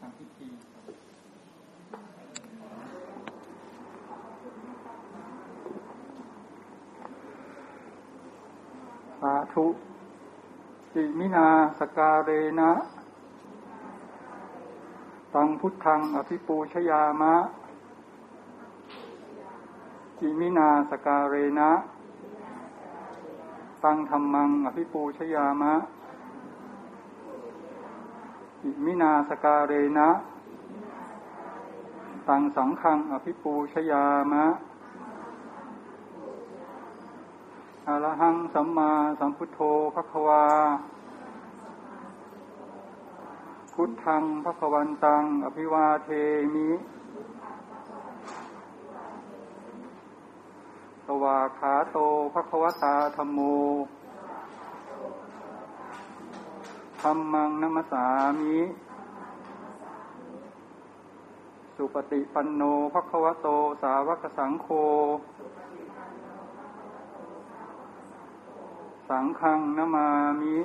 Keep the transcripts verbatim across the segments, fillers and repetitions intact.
ำพิธีสาธุจิมินาสการเรนะตังพุทธังอภิปูชยามะจิมินาสการเรนะตังธัมมังอภิปูชยามะจิมินาสการเรนะตังสังฆังอภิปูชยามะอะระหังสัมมาสัมพุทโธภควาพุทธังภควันตังอภิวาเทมิสวากขาโตภควตาธัมโมธัมมังนัมสสามิสุปฏิปันโนภควโตสาวกสังโฆสังฆังนะมามิ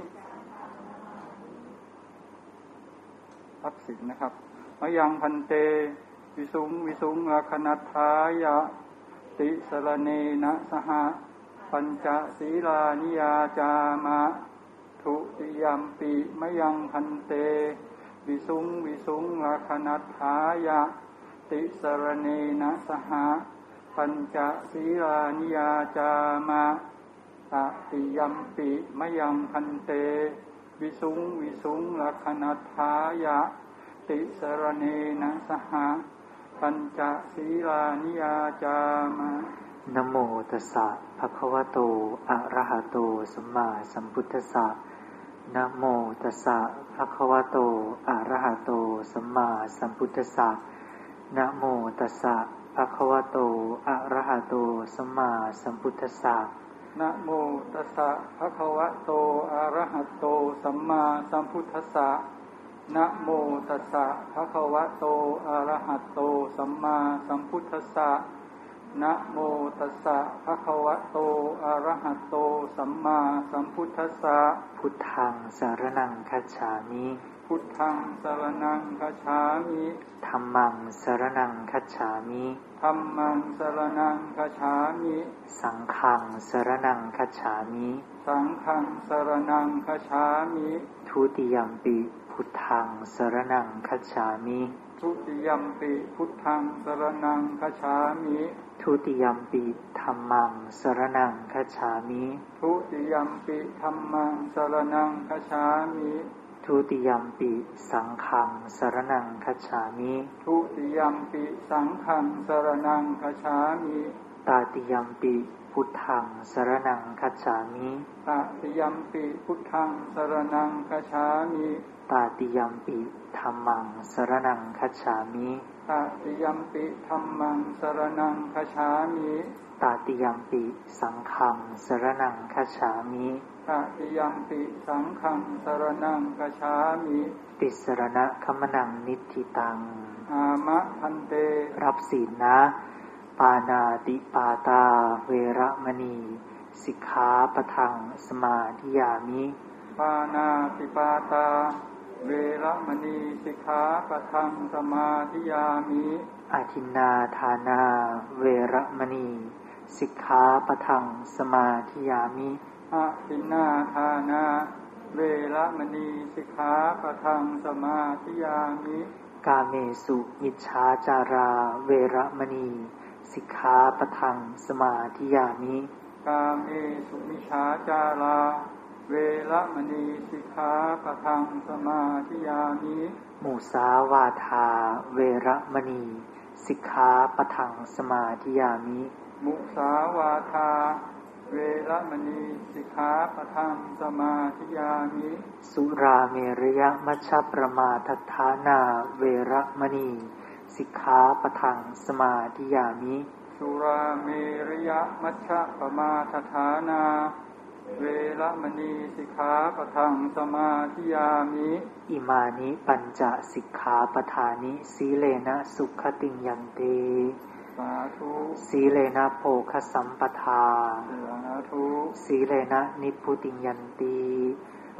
ทักษิณนะครับมยังพันเตวิสุงวิสุงอาคณัฏฐายะติสรเนนะสหปัญจศีลานิยาจามะทุติยัมปิมยังพันเตวิสุงวิสุงอาคณัฏฐายะติสรเนนะสหปัญจศีลานิยาจามะตติยัมปิมยังพันเตวิสุงวิสุงลักขณัฏฐายะติสรเนนะสหปัญจศีลานิยาจามะนะโมตัสสะภะคะวะโตอะระหะโตสัมมาสัมพุทธัสสะนะโมตัสสะภะคะวะโตอะระหะโตสัมมาสัมพุทธัสสะนะโมตัสสะภะคะวะโตอะระหะโตสัมมาสัมพุทธัสสะนะโมตัสสะภะคะวะโตอะระหะโตสัมมาสัมพุทธัสสะนะโมตัสสะภะคะวะโตอะระหะโตสัมมาสัมพุทธัสสะนะโมตัสสะภะคะวะโตอะระหะโตสัมมาสัมพุทธัสสะพุทธังสรณังคัจฉามิพุทธังสรณังคัจฉามิธัมมังสรณังคัจฉามิธัมมังสรณังคัจฉามิสังฆังสรณังคัจฉามิสังฆังสรณังคัจฉามิทุติยัมปิพุทธังสรณังคัจฉามิทุติยัมปิพุทธังสรณังคัจฉามิทุติยัมปิธัมมังสรณังคัจฉามิทุติยัมปิธัมมังสรณังคัจฉามิทุติยัมปิสังฆังสรณังคัจฉามิทุติยัมปิสังฆังสรณังคัจฉามิตติยัมปิพุทธังสรณังคัจฉามิตติยัมปิพุทธังสรณังคัจฉามิตติยัมปิธัมมังสรณังคัจฉามิตติยัมปิธัมมังสรณังคัจฉามิตติยัมปิสังฆังสรณังคัจฉามิตติยัมปิสังฆังสรณังคัจฉามิติสรณะคัมมนังนิทธิตังอามะพันเตรับศีลนะปานาติปาตาเวระมณีสิกขาปะทังสมาธิยามิปานาติปาตาเวระมณีสิกขาปะทังสมาธิยามิอาทินนาทานาเวระมณีสิกขาปะทังสมาธิยามิอาทินนาทานาเวระมณีสิกขาปะทังสมาธิยามิกาเมสุมิจฉาจาราเวระมณีสิกขาปะทังสมาธิยามิกาเมสุมิจฉาจาราเวระมณีสิกขาปะทังสมาธิยามิมุสาวาทาเวระมณีสิกขาปะทังสมาธิยามิมุสาวาทาเวระมณีสิกขาปะทังสมาธิยามิสุราเมรยมัชฌัปปมาทัฏฐานาเวระมณีสิกขาปะทังสมาธิยามิสุราเมรยมัชฌัปปมาทัฏฐานาเวระมณีสิกขาปะทังสมาธิยามิอิมานิปัญจสิกขาปทานิสีเลนะสุขติงยันติสาธุสีเลนะโภคสัมปทาสาธุสีเลนะนิพพุติงยันติ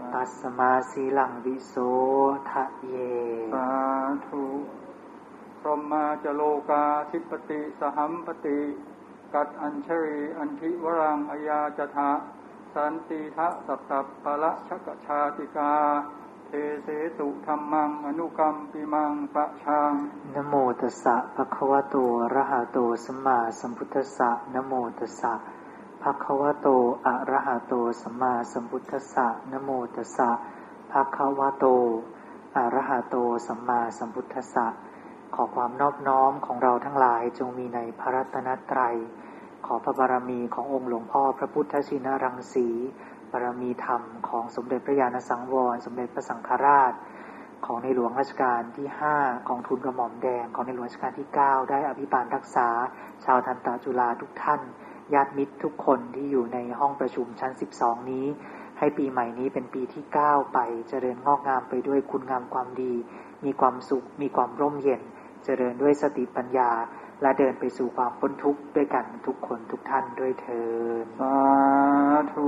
ตัสมาสีลังวิโสทะเยสาธุพรหมาจโลกาธิปติสหัมปติกัดอัญชรีอันทิวรังอายาจทะสันติทะสัพสัพปะละชกชาติกาเทเสตุธัมมังอนุกัมปิมังปะชังนะโมตัสสะภะคะวะโตอะระหะโตสัมมาสัมพุทธัสสะนะโมตัสสะภะคะวะโตอะระหะโตสัมมาสัมพุทธัสสะนะโมตัสสะภะคะวะโตอะระหะโตสัมมาสัมพุทธัสสะขอความนอบน้อมของเราทั้งหลายจงมีในพระรัตนตรัยขอพระบารมีขององค์หลวงพ่อพระพุทธชินรังสีบารมีธรรมของสมเด็จพระญาณสังวรสมเด็จพระสังฆราชของในหลวงรัชกาลที่ห้าของทูลกระหม่อมแดงของในหลวงรัชกาลที่เก้าได้อภิบาลรักษาชาวทันตจุฬาทุกท่านญาติมิตรทุกคนที่อยู่ในห้องประชุมชั้นสิบสองนี้ให้ปีใหม่นี้เป็นปีที่เก้าไปเจริญงอกงามไปด้วยคุณงามความดีมีความสุขมีความร่มเย็นเจริญด้วยสติปัญญาและเดินไปสู่ความพ้นทุกข์ด้วยกันทุกคนทุกท่านด้วยเถิดสาธุ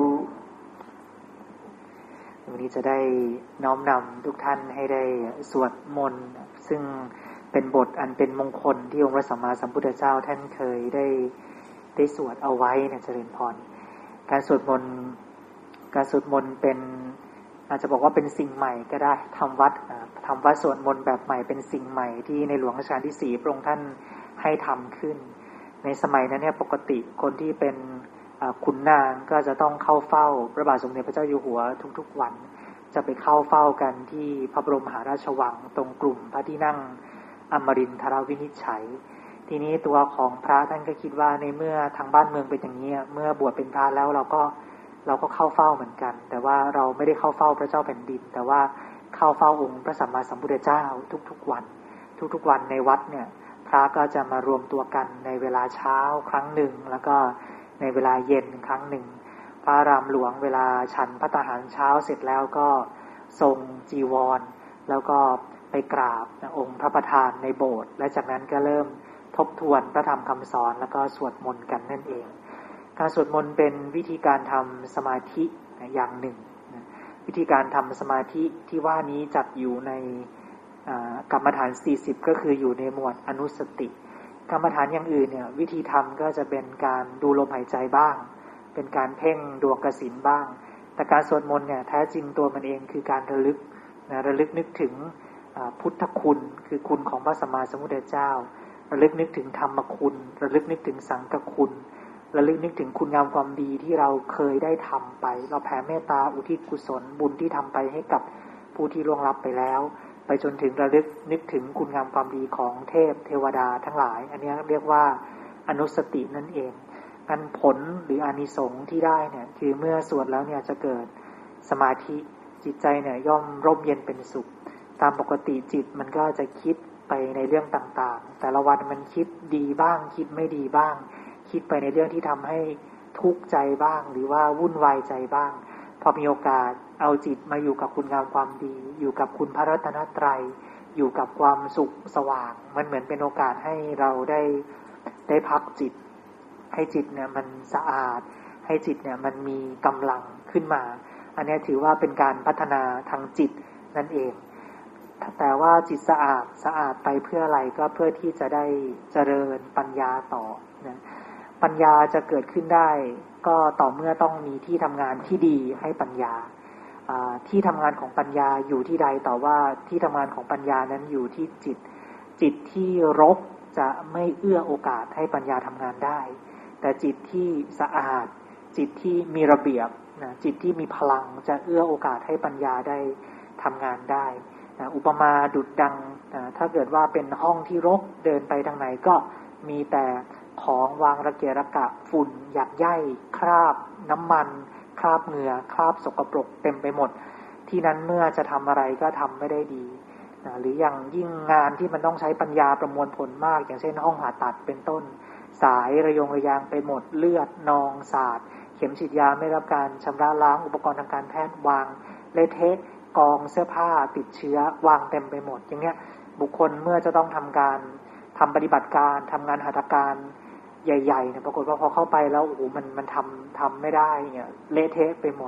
วันนี้จะได้น้อมนำทุกท่านให้ได้สวดมนต์ซึ่งเป็นบทอันเป็นมงคลที่องค์พระสัมมาสัมพุทธเจ้าท่านเคยได้ได้สวดเอาไว้นะเจริญพรการสวดมนต์การสวดมนต์เป็นอาจจะบอกว่าเป็นสิ่งใหม่ก็ได้ทำวัดทำวัดสวดมนต์แบบใหม่เป็นสิ่งใหม่ที่ในหลวงรัชกาลที่สี่พระองค์ท่านให้ทำขึ้นในสมัยนั้นเนี่ยปกติคนที่เป็นขุนนางก็จะต้องเข้าเฝ้าพระบาทสมเด็จพระเจ้าอยู่หัวทุกๆวันจะไปเข้าเฝ้ากันที่พระบรมมหาราชวังตรงกลุ่มพระที่นั่งอมรินทรวินิจฉัยทีนี้ตัวของพระท่านก็คิดว่าในเมื่อทางบ้านเมืองเป็นอย่างนี้เมื่อบวชเป็นพระแล้วเราก็เราก็เข้าเฝ้าเหมือนกันแต่ว่าเราไม่ได้เข้าเฝ้าพระเจ้าแผ่นดินแต่ว่าเข้าเฝ้าองค์พระสัมมาสัมพุทธเจ้าทุกๆวันทุกๆวันในวัดเนี่ยพระก็จะมารวมตัวกันในเวลาเช้าครั้งหนึ่งแล้วก็ในเวลาเย็นครั้งหนึ่งพระรามหลวงเวลาฉันพระตาหารเช้าเสร็จแล้วก็ทรงจีวรแล้วก็ไปกราบองค์พระประธานในโบสถ์และจากนั้นก็เริ่มทบทวนพระธรรมคำสอนแล้วก็สวดมนต์กันนั่นเองการสวดมนต์เป็นวิธีการทำสมาธิอย่างหนึ่งวิธีการทำสมาธิที่ว่านี้จัดอยู่ในกรรมฐานสี่สิบก็คืออยู่ในหมวดอนุสติกรรมฐานอย่างอื่นเนี่ยวิธีทำก็จะเป็นการดูลมหายใจบ้างเป็นการเพ่งดวงกสิณบ้างแต่การสวดมนต์เนี่ยแท้จริงตัวมันเองคือการระลึกนะระลึกนึกถึงพุทธคุณคือคุณของพระสัมมาสัมพุทธเจ้าระลึกนึกถึงธรรมคุณระลึกนึกถึงสังฆคุณระลึกนึกถึงคุณงามความดีที่เราเคยได้ทำไปเราแผ่เมตตาอุทิศกุศลบุญที่ทำไปให้กับผู้ที่ล่วงลับไปแล้วไปจนถึงระลึกนึกถึงคุณงามความดีของเทพเทวดาทั้งหลายอันนี้เรียกว่าอนุสตินั่นเองอันผลหรืออานิสงส์ที่ได้เนี่ยคือเมื่อสวดแล้วเนี่ยจะเกิดสมาธิจิตใจเนี่ยย่อมร่มเย็นเป็นสุขตามปกติจิตมันก็จะคิดไปในเรื่องต่างๆแต่ละวันมันคิดดีบ้างคิดไม่ดีบ้างคิดไปในเรื่องที่ทำให้ทุกข์ใจบ้างหรือว่าวุ่นวายใจบ้างพอมีโอกาสเอาจิตมาอยู่กับคุณงามความดีอยู่กับคุณพระรัตนตรัยอยู่กับความสุขสว่างมันเหมือนเป็นโอกาสให้เราได้ได้พักจิตให้จิตเนี่ยมันสะอาดให้จิตเนี่ยมันมีกำลังขึ้นมาอันนี้ถือว่าเป็นการพัฒนาทางจิตนั่นเองแต่ว่าจิตสะอาดสะอาดไปเพื่ออะไรก็เพื่อที่จะได้เจริญปัญญาต่อนะปัญญาจะเกิดขึ้นได้ก็ต่อเมื่อต้องมีที่ทำงานที่ดีให้ปัญญาที่ทำงานของปัญญาอยู่ที่ใดต่อว่าที่ทำงานของปัญญานั้นอยู่ที่จิตจิตที่รกจะไม่เอื้อโอกาสให้ปัญญาทำงานได้แต่จิตที่สะอาดจิตที่มีระเบียบนะจิตที่มีพลังจะเอื้อโอกาสให้ปัญญาได้ทำงานได้นะอุปมาดุจดังนะถ้าเกิดว่าเป็นห้องที่รกเดินไปทางไหนก็มีแต่ของวางระเกะระกะฝุ่นหยักใยคราบน้ำมันคราบเหงื่อคราบสกปรกเต็มไปหมดที่นั้นเมื่อจะทำอะไรก็ทำไม่ได้ดีนะหรืออย่างยิ่งงานที่มันต้องใช้ปัญญาประมวลผลมากอย่างเช่นห้องผ่าตัดเป็นต้นสายระยงระยางไปหมดเลือดนองสาดเข็มฉีดยาไม่รับการชำระล้างอุปกรณ์ทางการแพทย์วางเละเทะกองเสื้อผ้าติดเชื้อวางเต็มไปหมดอย่างเงี้ยบุคคลเมื่อจะต้องทำการทำปฏิบัติการทำงานหัตถการใหญ่ๆเนี่ยปรากฏว่าพอเข้าไปแล้วโอ้โหมันมันทำทำไม่ได้เนี่ยเละเทะไปหมด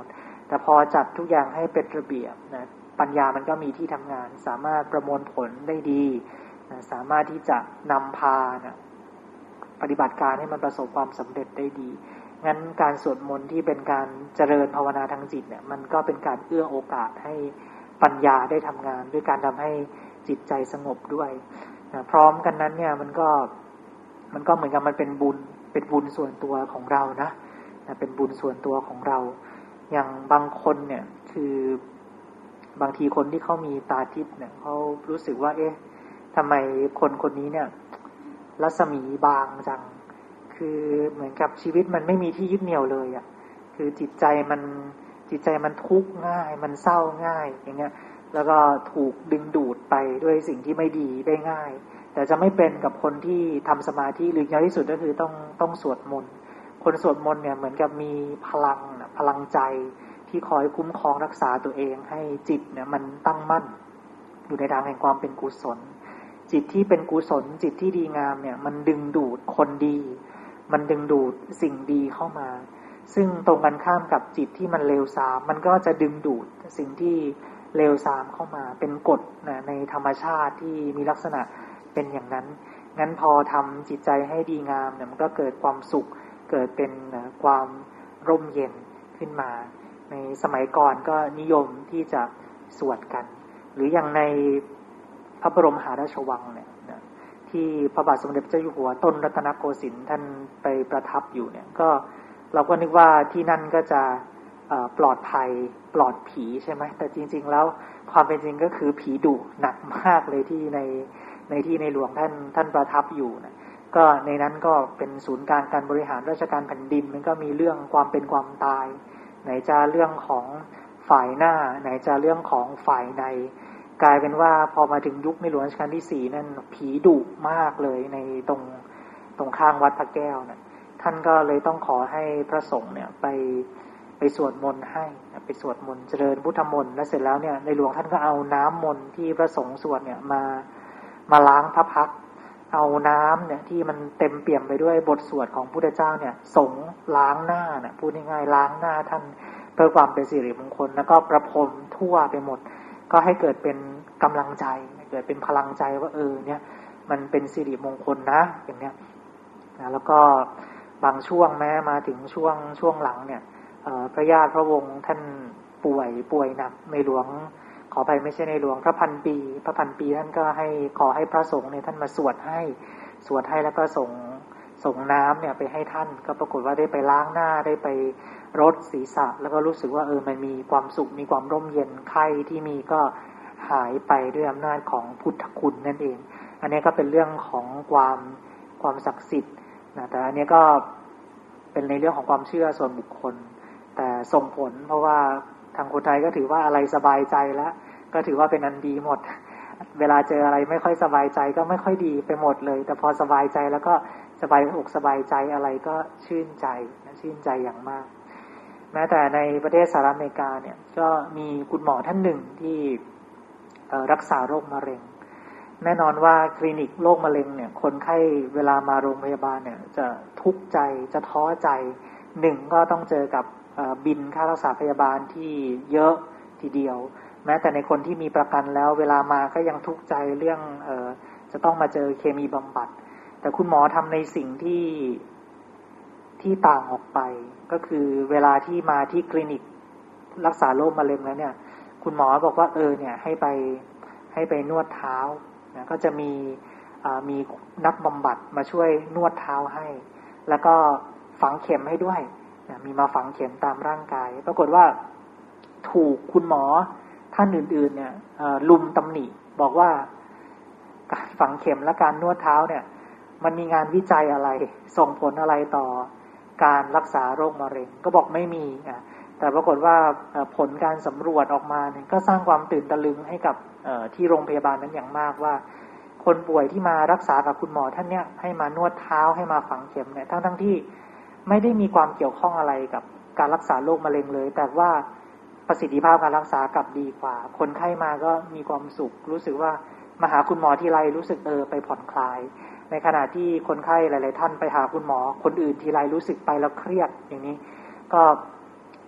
แต่พอจัดทุกอย่างให้เป็นระเบียบนะปัญญามันก็มีที่ทำงานสามารถประมวลผลได้ดีนะสามารถที่จะนำพานะปฏิบัติการให้มันประสบความสำเร็จได้ดีงั้นการสวดมนต์ที่เป็นการเจริญภาวนาทางจิตเนี่ยมันก็เป็นการเอื้อโอกาสให้ปัญญาได้ทำงานด้วยการทำให้จิตใจสงบด้วยนะพร้อมกันนั้นเนี่ยมันก็มันก็เหมือนกับมันเป็นบุญเป็นบุญส่วนตัวของเรานะนะเป็นบุญส่วนตัวของเราอย่างบางคนเนี่ยคือบางทีคนที่เขามีตาทิพย์เนี่ยเขารู้สึกว่าเอ๊ะทำไมคนคนนี้เนี่ยรัศมีบางจังคือเหมือนกับชีวิตมันไม่มีที่ยึดเหนี่ยวเลยอ่ะคือจิตใจมันจิตใจมันทุกข์ง่ายมันเศร้าง่ายอย่างเงี้ยแล้วก็ถูกดึงดูดไปด้วยสิ่งที่ไม่ดีได้ง่ายแต่จะไม่เป็นกับคนที่ทำสมาธิหรืออย่างที่สุดก็คือต้องต้องสวดมนต์คนสวดมนต์เนี่ยเหมือนกับมีพลังนะพลังใจที่คอยคุ้มครองรักษาตัวเองให้จิตเนี่ยมันตั้งมั่นอยู่ในทางแห่งความเป็นกุศลจิตที่เป็นกุศลจิตที่ดีงามเนี่ยมันดึงดูดคนดีมันดึงดูดสิ่งดีเข้ามาซึ่งตรงกันข้ามกับจิตที่มันเลวทรามมันก็จะดึงดูดสิ่งที่เลวทรามเข้ามาเป็นกฎนะในธรรมชาติที่มีลักษณะเป็นอย่างนั้นงั้นพอทำจิตใจให้ดีงามเนี่ยมันก็เกิดความสุขเกิดเป็นความร่มเย็นขึ้นมาในสมัยก่อนก็นิยมที่จะสวดกันหรืออย่างในพระบรมมหาราชวังเนี่ยที่พระบาทสมเด็จพระเจ้าอยู่หัวต้นรัตนโกสินทร์ท่านไปประทับอยู่เนี่ยก็เราก็นึกว่าที่นั่นก็จะปลอดภัยปลอดผีใช่ไหมแต่จริงๆแล้วความเป็นจริงก็คือผีดุหนักมากเลยที่ในในที่ในหลวงท่านท่านประทับอยู่นะก็ในนั้นก็เป็นศูนย์การการบริหารราชการแผ่นดินมันก็มีเรื่องความเป็นความตายไหนจะเรื่องของฝ่ายหน้าไหนจะเรื่องของฝ่ายในกลายเป็นว่าพอมาถึงยุคในหลวงรัชกาลที่สี่นั่นผีดุมากเลยในตรงตรงข้างวัดพระแก้วนะท่านก็เลยต้องขอให้พระสงฆ์เนี่ยไปไปสวดมนต์ให้ไปสวดมนต์เจริญพุทธมนต์แล้วเสร็จแล้วเนี่ยในหลวงท่านก็เอาน้ำมนต์ที่พระสงฆ์สวดเนี่ยมามาล้างพระพักตร์เอาน้ำเนี่ยที่มันเต็มเปี่ยมไปด้วยบทสวดของพุทธเจ้าเนี่ยสงล้างหน้าเนี่ยพูดง่ายๆล้างหน้าท่านเพื่อความเป็นสิริมงคลแล้วก็ประพรมทั่วไปหมดก็ให้เกิดเป็นกำลังใจเกิดเป็นพลังใจว่าเออเนี่ยมันเป็นสิริมงคลนะอย่างเนี้ยนะแล้วก็บางช่วงแม้มาถึงช่วงช่วงหลังเนี่ยพระญาติพระวงศ์ท่านป่วยป่วยหนักในหลวงขออภัยไม่ใช่ในหลวงพระพันปีพระพันปีท่านก็ให้ขอให้พระสงฆ์เนี่ยท่านมาสวดให้สวดให้แล้วก็ส่งส่งน้ำเนี่ยไปให้ท่านก็ปรากฏว่าได้ไปล้างหน้าได้ไปรดศีรษะแล้วก็รู้สึกว่าเออมันมีความสุขมีความร่มเย็นไข้ที่มีก็หายไปด้วยอำนาจของพุทธคุณนั่นเองอันนี้ก็เป็นเรื่องของความความศักดิ์สิทธิ์นะแต่อันนี้ก็เป็นในเรื่องของความเชื่อส่วนบุคคลแต่ส่งผลเพราะว่าทางคนไทยก็ถือว่าอะไรสบายใจแล้วก็ถือว่าเป็นอันดีหมดเวลาเจออะไรไม่ค่อยสบายใจก็ไม่ค่อยดีไปหมดเลยแต่พอสบายใจแล้วก็สบายอกสบายใจอะไรก็ชื่นใจชื่นใจอย่างมากแม้แต่ในประเทศสหรัฐอเมริกาเนี่ยก็มีคุณหมอท่านหนึ่งที่รักษาโรคมะเร็งแน่นอนว่าคลินิกโรคมะเร็งเนี่ยคนไข้เวลามาโรงพยาบาลเนี่ยจะทุกข์ใจจะท้อใจหนึ่งก็ต้องเจอกับบินค่ารักษาพยาบาลที่เยอะทีเดียวแม้แต่ในคนที่มีประกันแล้วเวลามาก็ยังทุกข์ใจเรื่องเอ่อจะต้องมาเจอเคมีบำบัดแต่คุณหมอทำในสิ่งที่ที่ต่างออกไปก็คือเวลาที่มาที่คลินิกรักษาโรคมะเร็งแล้วเนี่ยคุณหมอบอกว่าเออเนี่ยให้ไปให้ไปนวดเท้านะก็จะมีมีนักบำบัดมาช่วยนวดเท้าให้แล้วก็ฝังเข็มให้ด้วยนะมีมาฝังเข็มตามร่างกายปรากฏว่าถูกคุณหมอท่านอื่นๆเนี่ยลุมตำหนิบอกว่าการฝังเข็มและการนวดเท้าเนี่ยมันมีงานวิจัยอะไรส่งผลอะไรต่อการรักษาโรคมะเร็งก็บอกไม่มีอ่ะแต่ปรากฏว่าผลการสำรวจออกมาเนี่ยก็สร้างความตื่นตะลึงให้กับที่โรงพยาบาลนั้นอย่างมากว่าคนป่วยที่มารักษากับคุณหมอท่านเนี้ยให้มานวดเท้าให้มาฝังเข็มเนี่ยทั้งทั้งที่ไม่ได้มีความเกี่ยวข้องอะไรกับการรักษาโรคมะเร็งเลยแต่ว่าประสิทธิภาพการรักษากลับดีกว่าคนไข้มาก็มีความสุขรู้สึกว่ามาหาคุณหมอทีไรรู้สึกเออไปผ่อนคลายในขณะที่คนไข้หลายๆท่านไปหาคุณหมอคนอื่นทีไรรู้สึกไปแล้วเครียดอย่างนี้ก็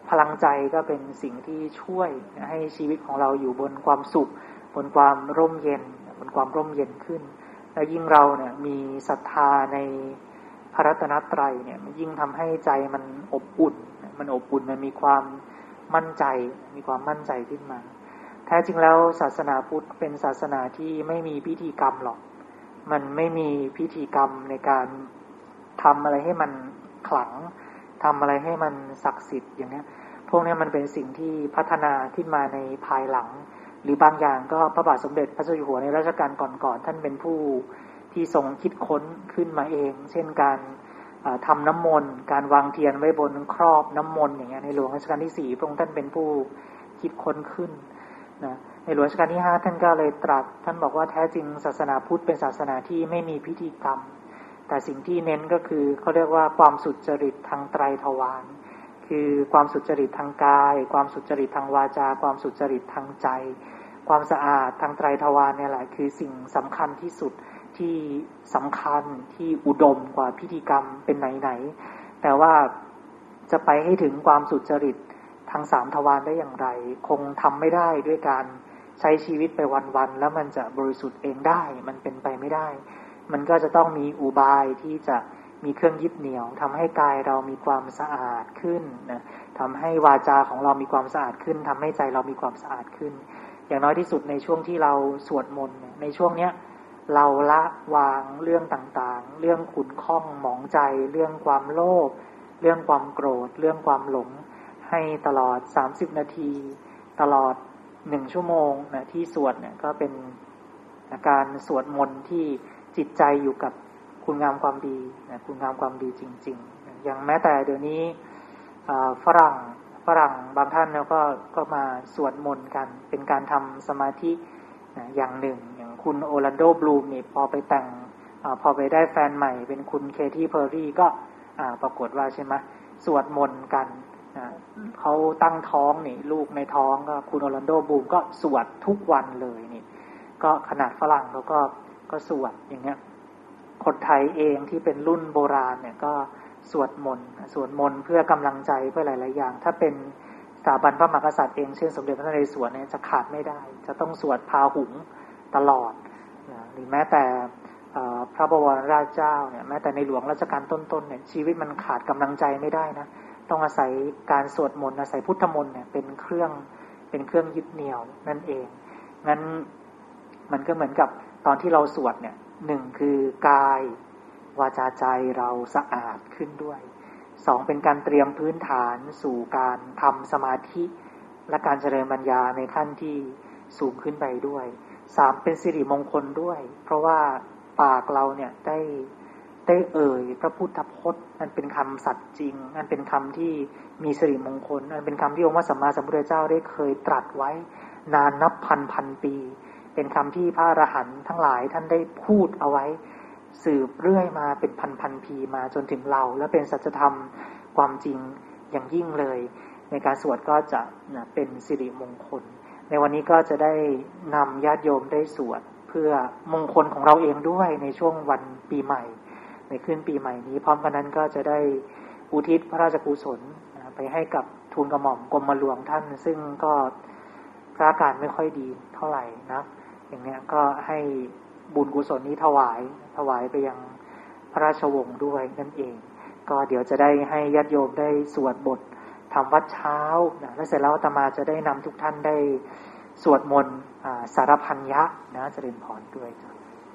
พลังใจก็เป็นสิ่งที่ช่วยให้ชีวิตของเราอยู่บนความสุขบนความร่มเย็นบนความร่มเย็นขึ้นและยิ่งเราเนี่ยมีศรัทธาในพระรัตนตรัยเนี่ยมันยิ่งทำให้ใจมันอบอุ่นมันอบอุ่นมันมีความมั่นใจมีความมั่นใจขึ้นมาแท้จริงแล้วศาสนาพุทธเป็นศาสนาที่ไม่มีพิธีกรรมหรอกมันไม่มีพิธีกรรมในการทำอะไรให้มันขลังทำอะไรให้มันศักดิ์สิทธิ์อย่างนี้พวกนี้มันเป็นสิ่งที่พัฒนาขึ้นมาในภายหลังหรือบางอย่างก็พระบาทสมเด็จพระเจ้าอยู่หัวในรัชกาลก่อนๆท่านเป็นผู้ที่ทรงคิดค้นขึ้นมาเองเช่นการทำน้ำมนต์การวางเทียนไว้บนครอบน้ำมนต์อย่างเงี้ยในหลวงรัชกาลที่สี่พระองค์ท่านเป็นผู้คิดค้นขึ้นนะในหลวงรัชกาลที่ห้าท่านก็เลยตรัสท่านบอกว่าแท้จริงศาสนาพุทธเป็นศาสนาที่ไม่มีพิธีกรรมแต่สิ่งที่เน้นก็คือเขาเรียกว่าความสุจริตทางไตรทวารคือความสุจริตทางกายความสุจริตทางวาจาความสุจริตทางใจความสะอาดทางไตรทวารเนี่ยแหละคือสิ่งสำคัญที่สุดที่สำคัญที่อุดมกว่าพิธีกรรมเป็นไหนๆแต่ว่าจะไปให้ถึงความสุจริตทางสามทวารได้อย่างไรคงทำไม่ได้ด้วยการใช้ชีวิตไปวันๆแล้วมันจะบริสุทธิ์เองได้มันเป็นไปไม่ได้มันก็จะต้องมีอุบายที่จะมีเครื่องยึดเหนี่ยวทำให้กายเรามีความสะอาดขึ้นนะทำให้วาจาของเรามีความสะอาดขึ้นทำให้ใจเรามีความสะอาดขึ้นอย่างน้อยที่สุดในช่วงที่เราสวดมนต์ในช่วงเนี้ยเราละวางเรื่องต่างๆเรื่องขุ่นข้องหมองใจเรื่องความโลภเรื่องความโกรธเรื่องความหลงให้ตลอดสามสิบนาทีตลอดหนึ่งชั่วโมงนะที่สวดเนี่ยก็เป็นการสวดมนต์ที่จิตใจอยู่กับคุณงามความดีนะคุณงามความดีจริงๆอย่างแม้แต่เดี๋ยวนี้ฝรั่งฝรั่งบางท่านแล้วก็ก็มาสวดมนต์กันเป็นการทำสมาธินะอย่างหนึ่งอย่างคุณโอลันโดบลูมนี่พอไปแต่งอพอไปได้แฟนใหม่เป็นคุณเคที่เพอร์รี่ก็ปรากฏว่าใช่ไหมสวดมนต์กันนะเขาตั้งท้องนี่ลูกในท้องก็คุณโอลันโดบลูมก็สวดทุกวันเลยนี่ก็ขนาดฝรั่งเขาก็ก็สวดอย่างเงี้ยคนไทยเองที่เป็นรุ่นโบราณเนี่ยก็สวดมนต์สวดมนต์เพื่อกำลังใจเพื่อหลายๆอย่างถ้าเป็นสถาบันพระมหากษัตริย์เองเช่นสมเด็จพระนเรศวรเนี่ยจะขาดไม่ได้จะต้องสวดพาหุงตลอดนะหรือแม้แต่พระบวรราชเจ้าเนี่ยแม้แต่ในหลวงรัชกาลต้นๆเนี่ยชีวิตมันขาดกำลังใจไม่ได้นะต้องอาศัยการสวดมนต์อาศัยพุทธมนต์เนี่ยเป็นเครื่องเป็นเครื่องยึดเหนี่ยวนั่นเองงั้นมันก็เหมือนกับตอนที่เราสวดเนี่ยหนึ่งคือกายวาจาใจเราสะอาดขึ้นด้วยสองเป็นการเตรียมพื้นฐานสู่การทำสมาธิและการเจริญปัญญาในขั้นที่สูงขึ้นไปด้วยสามเป็นสิริมงคลด้วยเพราะว่าปากเราเนี่ยได้ได้เอ่ยพระพุทธพจน์มันเป็นคำสัตย์จริงมันเป็นคำที่มีสิริมงคลมันเป็นคำที่องค์พระสัมมาสัมพุทธเจ้าได้เคยตรัสไว้นานนับพันพันปีเป็นคำที่พระอรหันต์ทั้งหลายท่านได้พูดเอาไว้สืบเรื่อยมาเป็นพันพันปีมาจนถึงเราและเป็นสัจธรรมความจริงอย่างยิ่งเลยในการสวดก็จะเป็นสิริมงคลในวันนี้ก็จะได้นำญาติโยมได้สวดเพื่อมงคลของเราเองด้วยในช่วงวันปีใหม่ในคืนปีใหม่นี้พร้อมกันนั้นก็จะได้อุทิศพระราชกุศลไปให้กับทูลกระหม่อมกรมหลวงท่านซึ่งก็พระอาการไม่ค่อยดีเท่าไหร่นะอย่างนี้ก็ให้บุญกุศลนี้ถวายถวายไปยังพระราชวงศ์ด้วยนั่นเองก็เดี๋ยวจะได้ให้ญาติโยมได้สวดบททำวัดเช้านะแล้วเสร็จแล้วอาตมาจะได้นำทุกท่านได้สวดมนต์สารพันยะนะเจริญพรด้วยครับ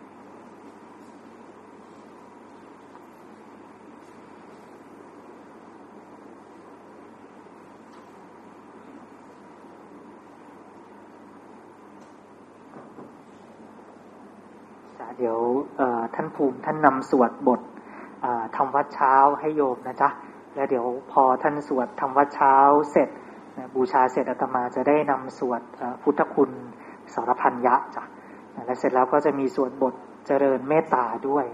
เดี๋ยวท่านภูมิท่านนำสวดบททำวัดเช้าให้โยมนะจ๊ะแล้วเดี๋ยวพอท่านสวดทำวัดเช้าเสร็จบูชาเสร็จอาตมาจะได้นำสวดพุทธคุณสารพันยะจ้ะและเสร็จแล้วก็จะมีสวดบทเจริญเมตตาด้วย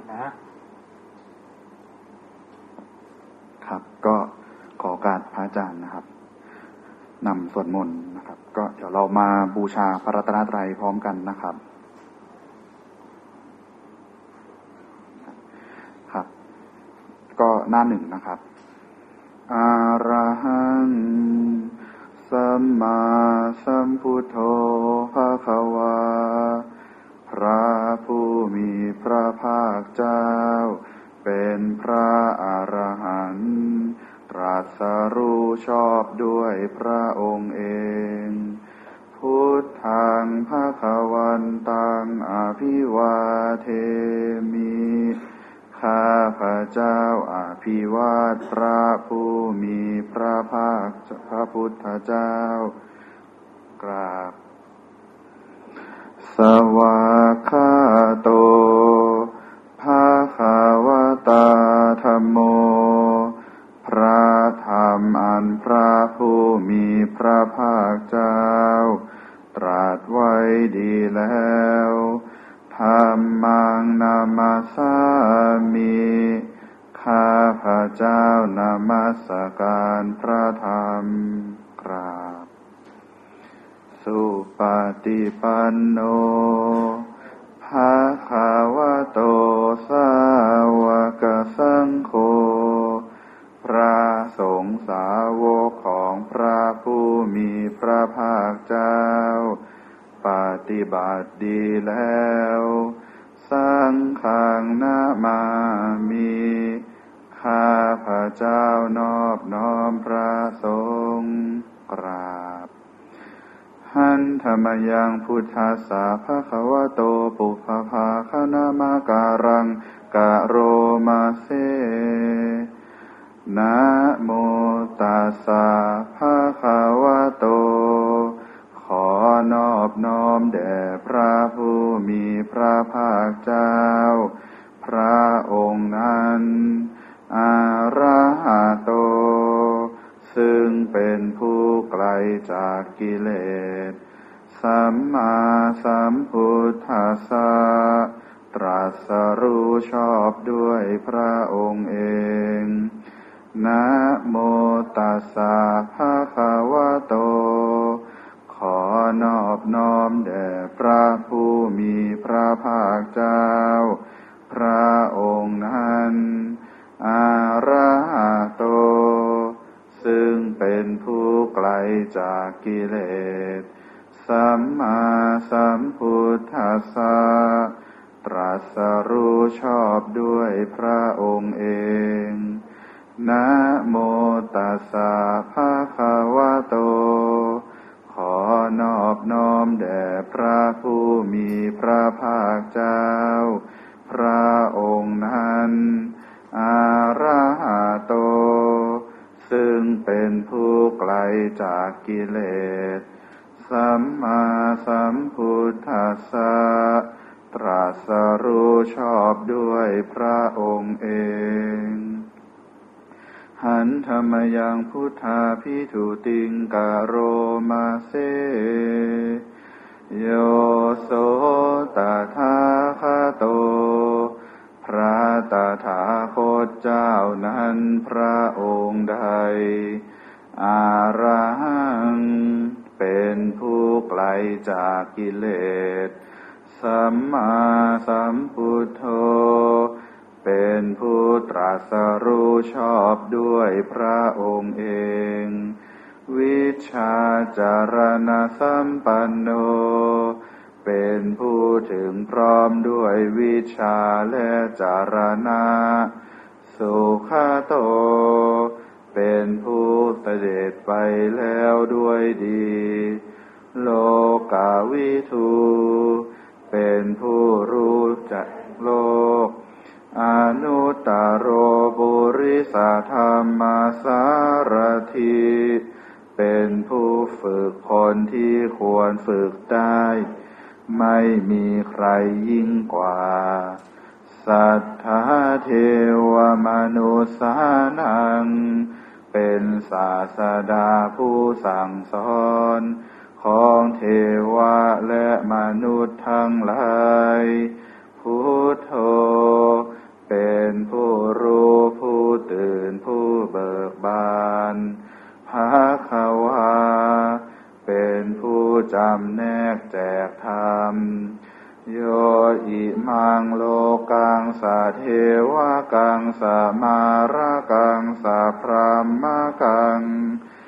นะครับก็ขอการพระอาจารย์นะครับนำสวดมนต์นะครับก็เดี๋ยวเรามาบูชาพระรัตนตรัยพร้อมกันนะครับก็หน้าหนึ่งนะครับอะระหังพุทโธภควาพระผู้มีพระภาคเจ้าเป็นพระอรหันต์ตรัสรู้ชอบด้วยพระองค์เองพุทธังภควันตังอภิวาเทมิข้าพระเจ้าอภิวาทพระผู้มีพระภาคพระพุทธเจ้ากราบสวากขาโตภะคะวะตาธัมโมพระธรรมอันพระผู้มีพระภาคเจ้าตรัสไว้ดีแล้วธัมมังนามัสสามิข้าพระเจ้านมัสการพระธรรมกราบสุปฏิปันโนภะคะวะโตสาวกสังโฆพระสงฆ์สาวกของพระผู้มีพระภาคเจ้าปฏิบัติดีแล้วสังฆังนะมามิข้าพระเจ้านอบน้อมพระสงฆ์กราบหันธรรมยังพุทธัสสะภะคะวะโตปุพพาคณามะการังกะโรมาเสนะโมตัสสะภะคะวะโตขอนอบน้อมแด่พระผู้มีพระภาคเจ้าพระองค์นั้นอะระหะโตซึ่งเป็นผู้ไกลจากกิเลสสัมมาสัมพุทธัสสะตรัสรู้ชอบด้วยพระองค์เองนะโมตัสสะภะคะวะโตขอนอบน้อมแด่พระผู้มีพระภาคเจ้าพระองค์นั้นอะระหะโตซึ่งเป็นผู้ไกลจากกิเลสสัมมาสัมพุทธัสสะตรัสรู้ชอบด้วยพระองค์เองนะโมตัสสะภะคะวะโตขอนอบน้อมแด่พระผู้มีพระภาคเจ้าพระองค์นั้นอะระหะโตซึ่งเป็นผู้ไกลจากกิเลสสัมมาสัมพุทธัสสะตรัสรู้ชอบด้วยพระองค์เองหันธรรมยังพุทธาภิทุติงกะโรมาเสโยโสตถาคโตพระตถาคตเจ้านั้นพระองค์ใดอะระหังเป็นผู้ไกลจากกิเลสสัมมาสัมพุทโธเป็นผู้ตรัสรู้ชอบด้วยพระองค์เองวิชชาจารณสัมปันโนเป็นผู้ถึงพร้อมด้วยวิชาและจารณะสุขโตเป็นผู้เสด็จไปแล้วด้วยดีโลกาวิทูเป็นผู้รู้จักโลกอนุตตโรปุริสธรรมสารถิเป็นผู้ฝึกคนที่ควรฝึกได้ไม่มีใครยิ่งกว่าสัทธาเทวมนุษสานังเป็นศาสดาผู้สั่งสอนของเทวะและมนุษย์ทั้งหลายพุทโธเป็นผู้รู้ผู้ตื่นผู้เบิกบานภควาเป็นผู้จำแนกแจกธรรมโยอิมังโลกังสะเทวะกังสะมาระกังสะพรหมกังส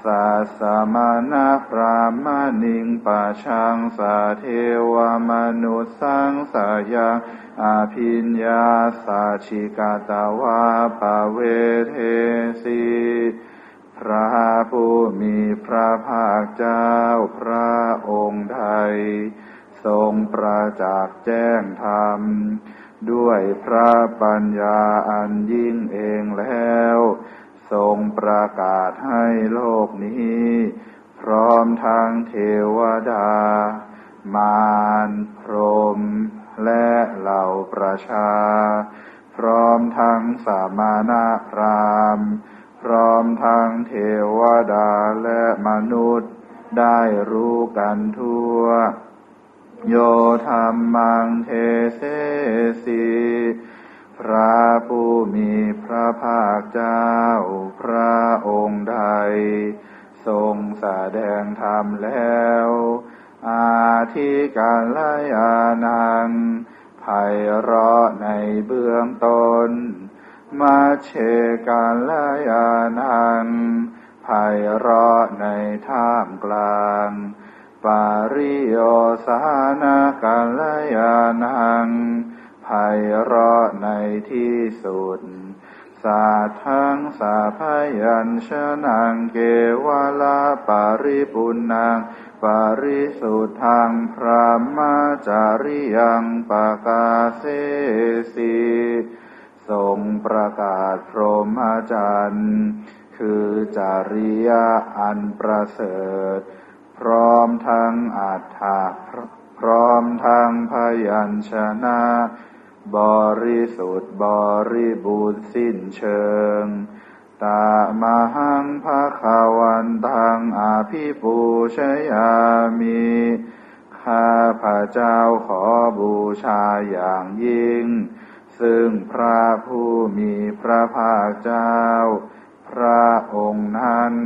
สัสสมานะพรามณิงปัจฉังสาเทวมนุสสังสายังอาภิญญาสัจฉิกตวาปเวเทสีพระผู้มีพระภาคเจ้าพระองค์ใดทรงประจักษ์แจ้งธรรมด้วยพระปัญญาอันยิ่งเองแล้วทรงประกาศให้โลกนี้พร้อมทั้งเทวดามารพรหมและเหล่าประชาพร้อมทั้งสามณพราหมณ์พร้อมทั้งเทวดาและมนุษย์ได้รู้กันทั่วโยธัมมังเทเสสีพระผู้มีพระภาคเจ้าพระองค์ใดทรงแสดงธรรมแล้วอาทิกัลยานังไพเราะในเบื้องต้นมัชเชกัลยานังไพเราะในท่ามกลางปาริโยสานกัลยานังไพเราะในที่สุดสัทธังสัพพยัญชนะเกวลาปาริปุณังปาริสุทธังพระมจาริยังปกาเสสีทรงประกาศพรหมจรรย์คือจาริยะอันประเสริฐพร้อมทั้งอัฏฐะพร้อมทั้งพยัญชนะบริสุทธิ์บริบูรณ์สิ้นเชิงตามหังภคะวันตังอภิปูชยามิข้าพระเจ้าขอบูชาอย่างยิ่งซึ่งพระผู้มีพระภาคเจ้าพระองค์นั้น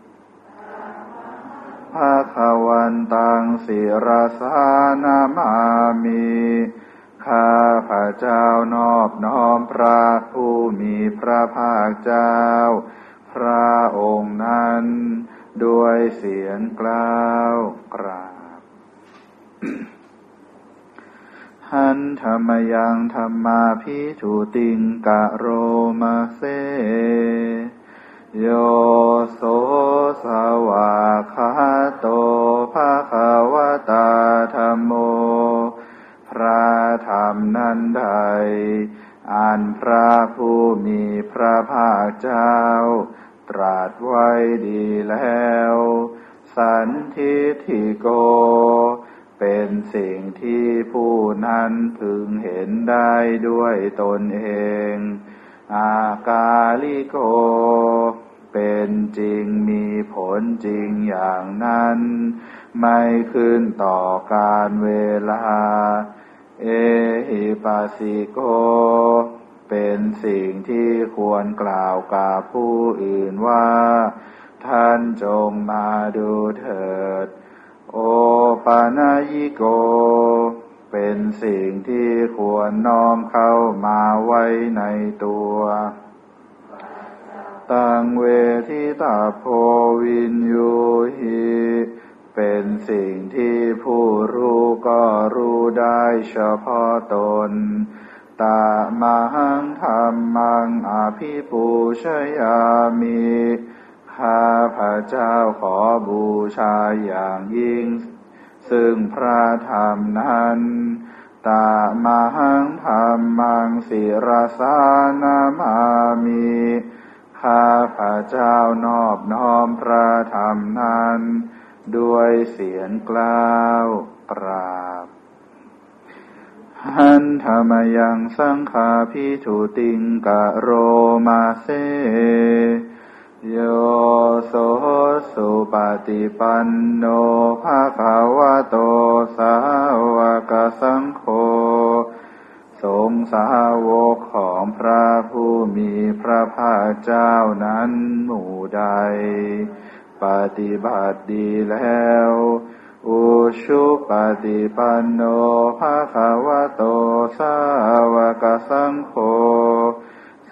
ภคะวันตังศิรสานามามิข้าพระเจ้านอบน้อมพระผู้มีพระภาคเจ้าพระองค์นั้นด้วยเสียงกล่าวกราบ หันธรรมยังธรรมาภิทุติงกะโรมาเสโยโสสวาคาโตภะคะวะตาธัมโมพระธรรมนั้นใดอันพระผู้มีพระภาคเจ้าตรัสไว้ดีแล้วสันทิฏฐิโกเป็นสิ่งที่ผู้นั้นพึงเห็นได้ด้วยตนเองอากาลิโกเป็นจริงมีผลจริงอย่างนั้นไม่ขึ้นต่อการเวลาเอหิปัสสิโกเป็นสิ่งที่ควรกล่าวกับผู้อื่นว่าท่านจงมาดูเถิดโอปานายิโกเป็นสิ่งที่ควรน้อมเข้ามาไว้ในตัวตังเวทิตาโพวินยูหิเป็นสิ่งที่ผู้รู้ก็รู้ได้เฉพาะตนตามหังธรรมังอภิปูชยามิข้าพระเจ้าขอบูชาอย่างยิ่งซึ่งพระธรรมนั้นตามหังธรรมังศิรสานามามิข้าพระเจ้านอบน้อมพระธรรมนั้นด้วยเสียงกล่าวกราบหันธรรมยังสังฆาภิทุติงกะโรมาเสโยโสสุปฏิปันโนภะคะวะโตสาวกสังโฆสงฆ์สาวกของพระผู้มีพระภาคเจ้านั้นหมู่ใดปฏิบัติดีแล้วอุชุปฏิปันโนภะคะวะโตสาวกสังโฆสงฆ์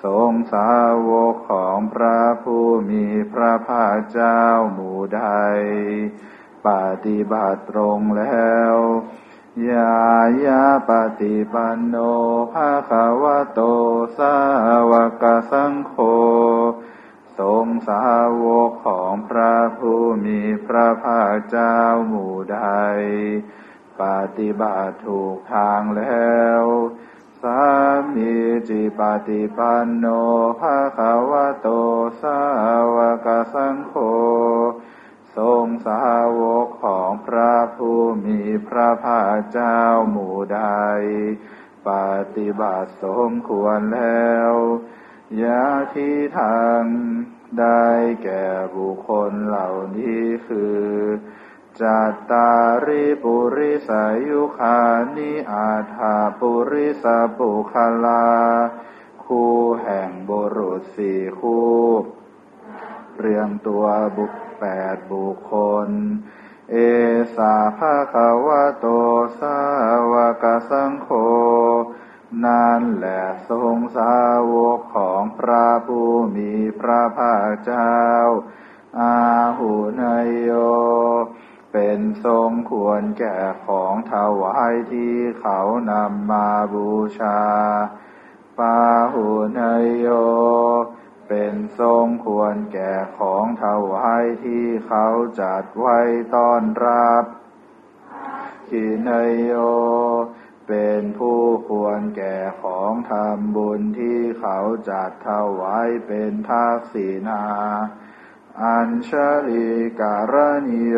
สาวกของพระผู้มีพระภาคเจ้าหมู่ใดปฏิบัติตรงแล้วยายาปฏิปันโนภะคะวะโตสาวกสังโฆสงฆ์สาวกของพระผู้มีพระภาคเจ้าหมู่ใดปฏิบัติถูกทางแล้วสามีจิปฏิปันโนภะคะวะโตสาวกสังโฆทรงสาวกของพระผู้มีพระภาคเจ้าหมู่ใดปฏิบัติสมควรแล้วยะทิทางได้แก่บุคคลเหล่านี้คือจัตตาริปุริสายุคานิอาถาปุริสปุคลาคู่แห่งบุรุษสี่คู่เรียงตัวบุคแปดบุคคลเอสาภะคะวะโตสาวกสังโฆนั่นแหละทรงสาวกของพระผู้มีพระภาคเจ้าอาหุนยโยเป็นทรงควรแก่ของถวายที่เขานำมาบูชาปาหุนยโยเป็นทรงควรแก่ของถวายที่เขาจัดไว้ต้อนรับกินยโยเป็นผู้ควรแก่ของทำบุญที่เขาจัดถวายเป็นทักษิณาอัญชลีการณิโย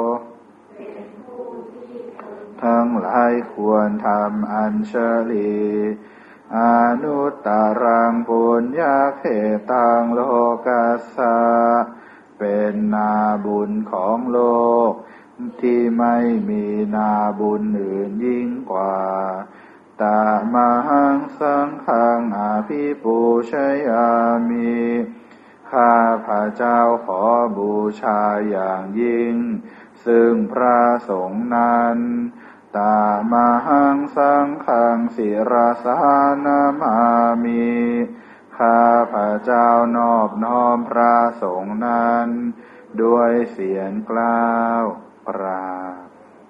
ทั้งหลายควรทำอัญชลีอนุตตรังปุญญาเขตังโลกัสสะเป็นนาบุญของโลกที่ไม่มีนาบุญอื่นยิ่งกว่าตามหังสังฆังอภิปูชยามิข้าพระเจ้าขอบูชาอย่างยิ่งซึ่งพระสงฆ์นั้นตามหังสังฆังศิรสานามามิข้าพระเจ้านอบน้อมพระสงฆ์นั้นด้วยเสียงกล่าวปราบ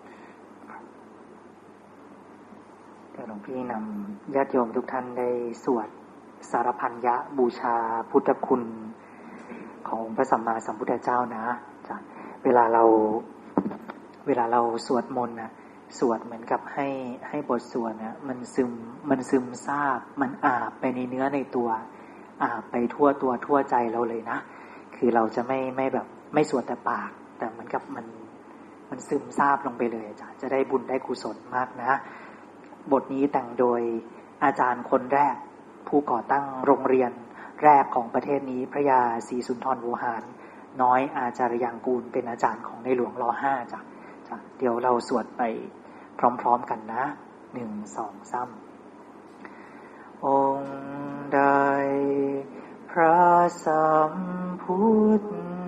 เดี๋ยวหลวงพี่นำญาติโยมทุกท่านได้สวดสารพันยะบูชาพุทธคุณของพระสัมมาสัมพุทธเจ้านะจ้ะเวลาเราเวลาเราสวดมนต์นะสวดเหมือนกับให้ให้บทสวดนะมันซึมมันซึมซาบมันอาบไปในเนื้อในตัวอาบไปทั่วตัวทั่วใจเราเลยนะคือเราจะไม่ไม่แบบไม่สวดแต่ปากแต่เหมือนกับมันมันซึมซาบลงไปเลยจ้ะจะได้บุญได้กุศลมากนะบทนี้แต่งโดยอาจารย์คนแรกผู้ก่อตั้งโรงเรียนแรกของประเทศนี้พระยาศรีสุนทรโวหารน้อยอาจารย์ยังกูลเป็นอาจารย์ของในหลวงรอห้าจ้ะจ้ะเดี๋ยวเราสวดไปพร้อมๆกันนะหนึ่งสองสามองค์ใดพระสัมพุทธ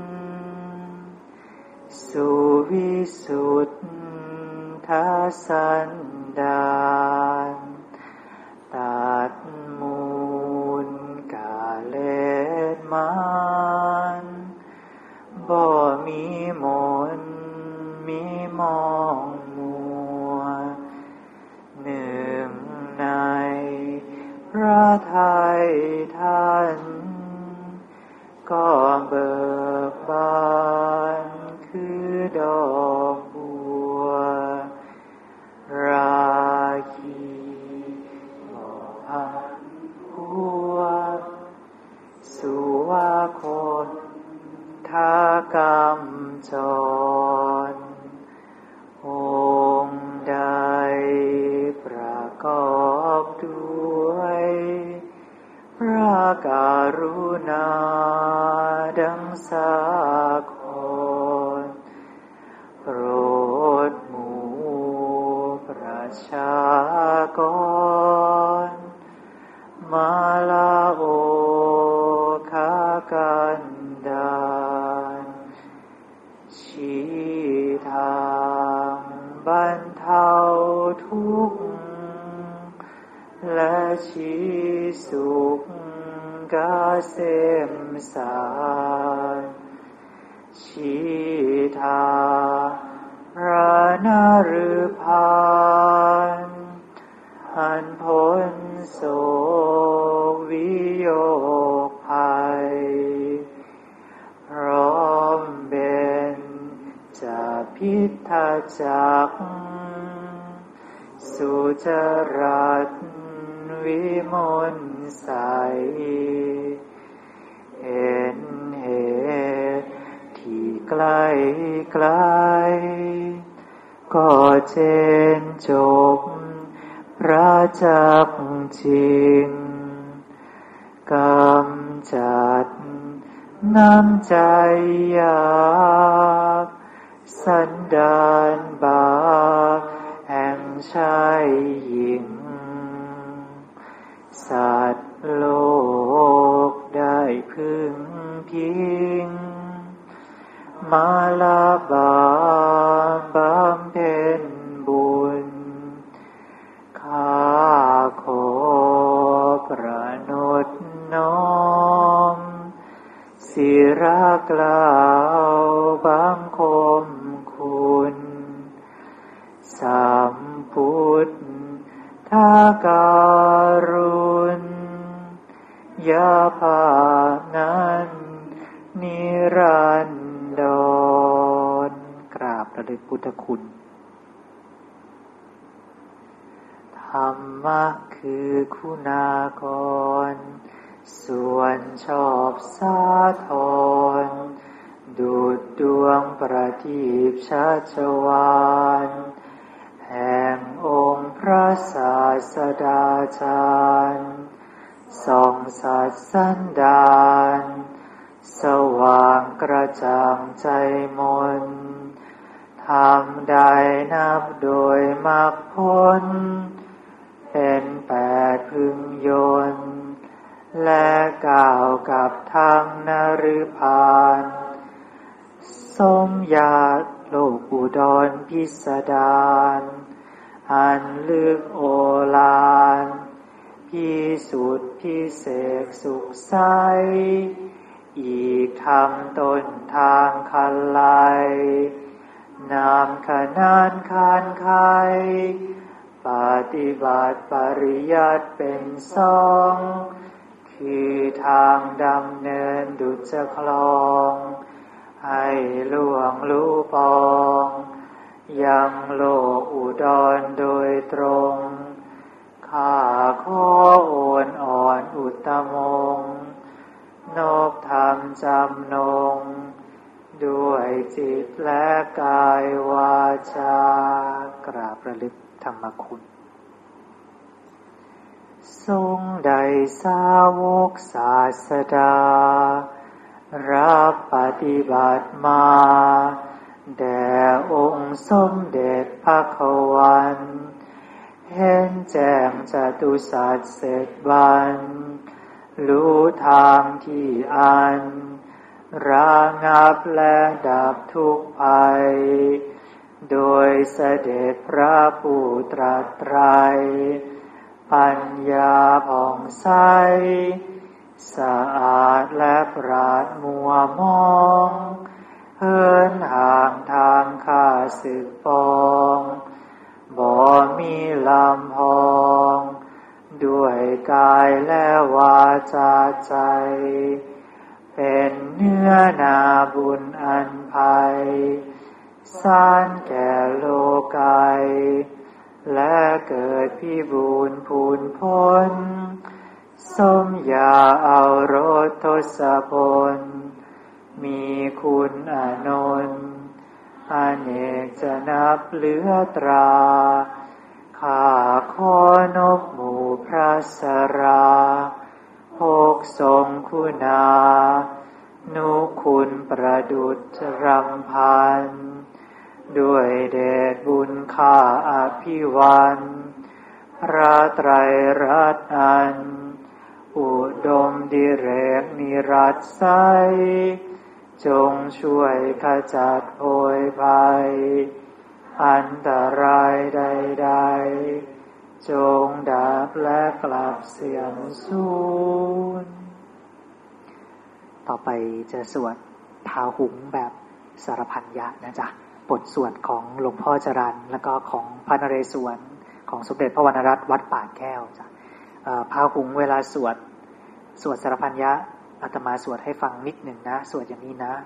สุวิสุทธัสสันดานตัดมูลกาเลสมานบ่มีมนมีมองมัวหนึ่งในพระทัยท่านก็เบิกบานคือดอกบัวราคีบ่พันพัวสุวาคนทากรรมจรองค์ใดประกอบด้วยพระกรุณาดังสาครโปรดหมู่ประชากรมาลาโอคากันดานชี้ทางบรรเทาทุกข์และชีสุขกาเสมสารชีทาพระนฤพานอันพ้นโศกวิโยคภัยพร้อมเบญจพิทจักรสุจรัตวิมลใสเห็นเหตุที่ใกล้ไกลก็เจนจบพระจักจริงกำจัดน้ำใจหยาบสันดานบาปแห่งชายหญิงสัตว์โลกได้พึงพิงมาลาบาบำเพ็ญบุญข้าขอประนตน้อมศิระกล่าวบังคมคุณสัมพุทธการุณยาภานั้นนิรันดรกราบระลึกพุทธคุณธรรมะคือคุณากรส่วนชอบสาธรดุจดวงประทีปชัชวาลแห่งองค์พระศาสดาจารย์ส่องสัตย์สันดานสว่างกระจ่างใจมนทำได้นับโดยมรรคผลเป็นแปดพึงยนต์และก้าวกับทางนฤพานสมญาติโลกอุดรพิสดารอันลึกโอฬารพิสุทธิ์พิเศษสุขใสอีกทำต้นทางคันไลนามขนานคานไขปฏิบัติปริยัติเป็นสองคือทางดำเนินดุจคลองให้ล่วงรู้ปองยังโลกอุดรโดยตรงข้าขอโอนอ่อนอุตตมงนบธรรมจำนงด้วยจิตและกายวาจากราบระลึกธรรมคุณทรงได้สาวกศาสดารับปฏิบัติมาแด่องค์สมเด็จพระขวันเห็นแจ้งจตุสัจเสร็จบันรู้ทางที่อันระงับและดับทุกข์ภัยโดยเสด็จพระผู้ตรัสไตรปัญญาผ่องใสสะอาดและปราดมัวมองเหินห่างทางข้าศึกปองบ่มีลำพองด้วยกายและวาจาใจเป็นเนื้อนาบุญอันไพสานแก่โลกายและเกิดพิบูลพูนพ้นสมญาเอารสทศพลมีคุณอนนท์อเนกจะนับเหลือตราข้าขอนบหมู่พระสราพกทรงคุณานุคุณประดุจรำพันด้วยเดชบุญข้าอภิวันพระไตรรัตน์อันอุดมดิเรกนิรัตไสจงช่วยขจัดโพยภัยอันตรายใดๆจงดับและกลับเสื่อมสูญต่อไปจะสวดพาหุงแบบสารพันยะนะจ๊ะบทสวดของหลวงพ่อจรัญแล้วก็ของพระนเรศวรของสมเด็จพระวรรณรัตน์วัดป่าแก้วจ้ะพาหุงเวลาสวดสวดสารพันยะอาตมาสวดให้ฟังนิดหนึ่งนะสวดอย่างนี้นะ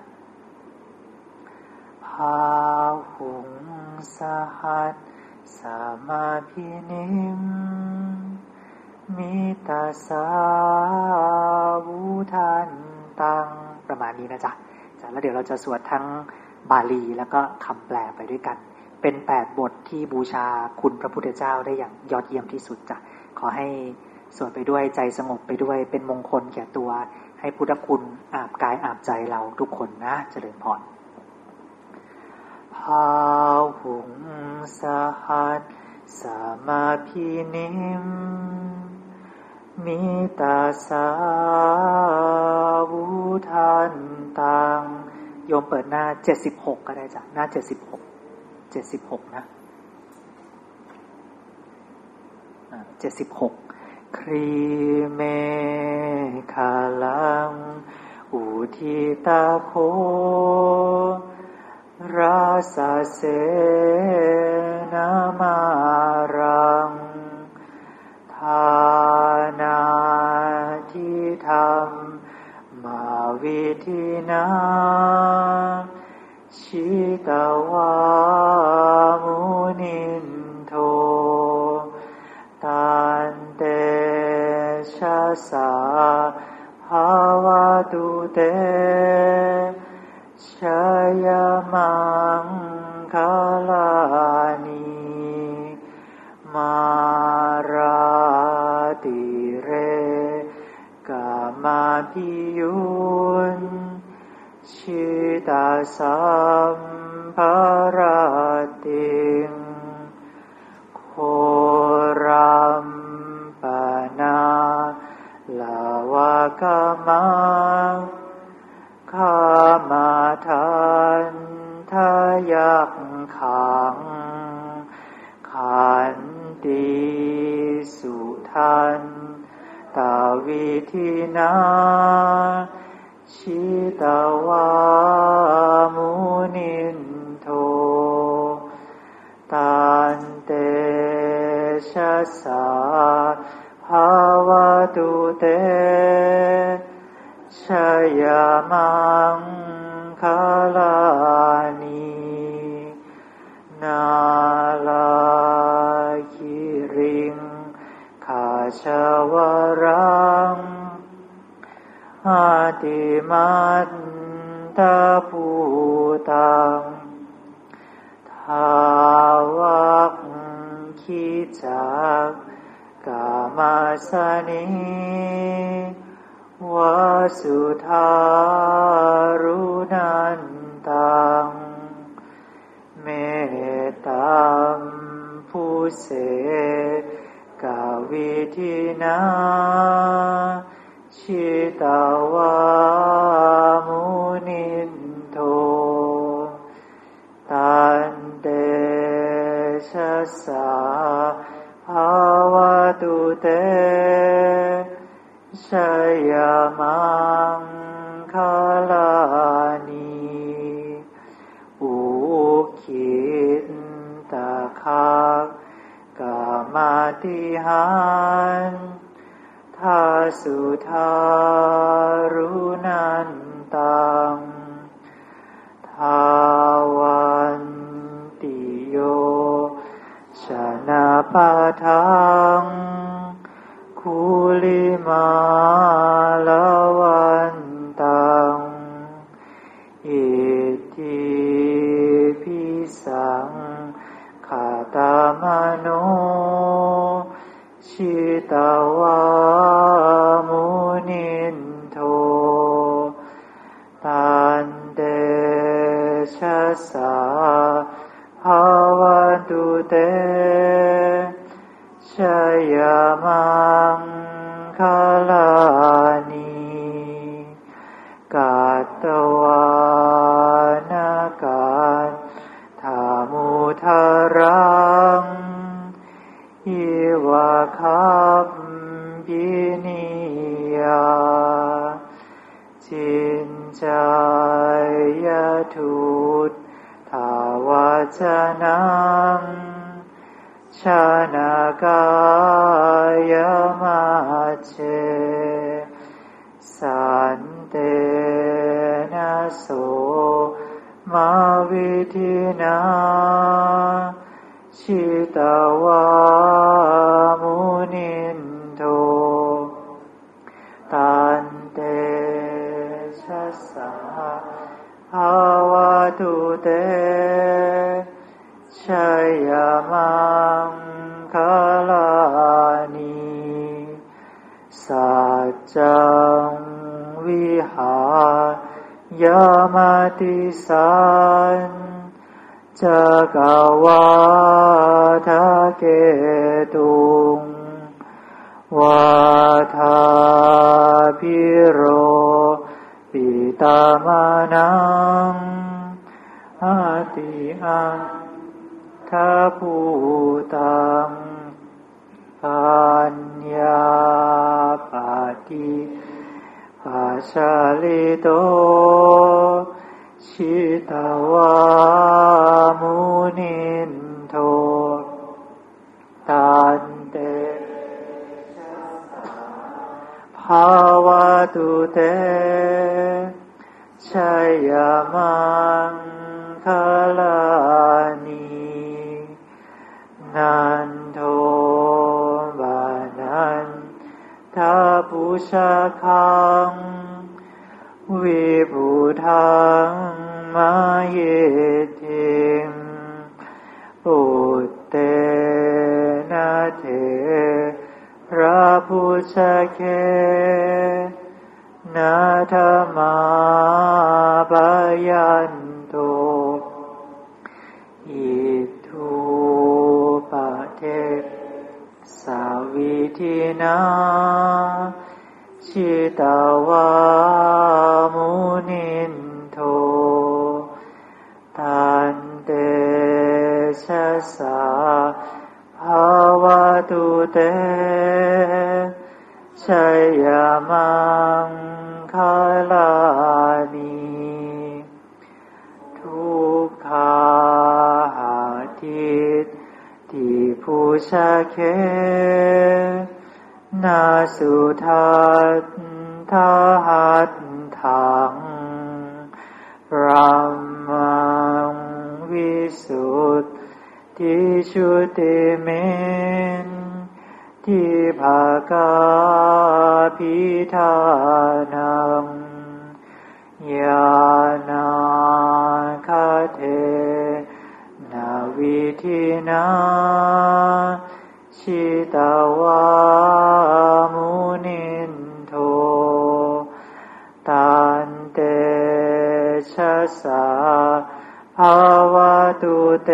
พาหุงสหัสสามาพินิมมิตาสาวุทันตังประมาณนี้นะจ๊ะจ้ะแล้วเดี๋ยวเราจะสวดทั้งบาลีแล้วก็คำแปลไปด้วยกันเป็นแปดบทที่บูชาคุณพระพุทธเจ้าได้อย่างยอดเยี่ยมที่สุดจ้ะขอให้สวดไปด้วยใจสงบไปด้วยเป็นมงคลแก่ตัวให้พุทธคุณอาบกายอาบใจเราทุกคนนะเจริญพรพาหุงสหัสสามาพินิมมิตาสาวุทันตังโยมเปิดหน้าเจ็ดสิบหกก็ได้จ้ะหน้าเจ็ดสิบหก เจ็ดสิบหกนะอ่าเจ็ดสิบหกครีเมฆาลังอุทิตาโคราสเสนามารังทานาทิธรรมมาวิธินาชิตวามุนินโทตันเตชะสาภาวะตุเตชยมังคลานิมาราติเรกามาพิยุนชิตาสัมภารติงโครัมปนาลาวกามังขมาทันทายักขังขันติสุทันตาวิธินาชิตวามุนินโทตันเตชะสาภาวะตุเตชยมังคลานินาลาคิริงขาชวรังอาติมันตาภูตังทาวักขิจักกามาสนิวาสุทารุนันตังเมตตามภูเสกาวิธินาชิตาวามุนินโทตันเตชะสาภาวะตุเตชยมังคลานิอุคินตาคากามาติหันทาสุทารุนันตังทาวันติโยชนะปะทังคุลิมาลาวันตังอิทิพิสังขาตามโนชิตาวามุนินโทตันเตชะสาภาวะตุเตชยมังคลานิกาตวานากาธามุทารังอิวนังชานากายมัจเจสันเตนะโสมาวิธินาชิตาวามุนินโทตันเตชัสสะภาวะตุเตชัยยมังคลานิสัจจังวิหายามติสันจักวาทะเกตุงวาทาพิโรปิตามานังอาติอังทาภูตังปัญญาปาติปัชาลิโตชิตาวามุนินโทตันเตภาวะตุเตชัยยมังคลานินันโทบานันทาปุชาคังวิภูทังมาเยติงอุตเตนะเถระพุชเคนาธมาปยันโตอิทุปะเทสาวิธินาชิตาวามุนินโทตันเตชัสสะภาวะตุเตชัยยมังคลานิทุกขาหาทิฏฐิภูชาเคนาสุทัตถาหัตถังพระมังวิสุทธิชุติเมนทิภากาภิธานังญาณาคาเทนาวิธินาชิตาวามุนินโทตันเตชัสสะภาวะตุเต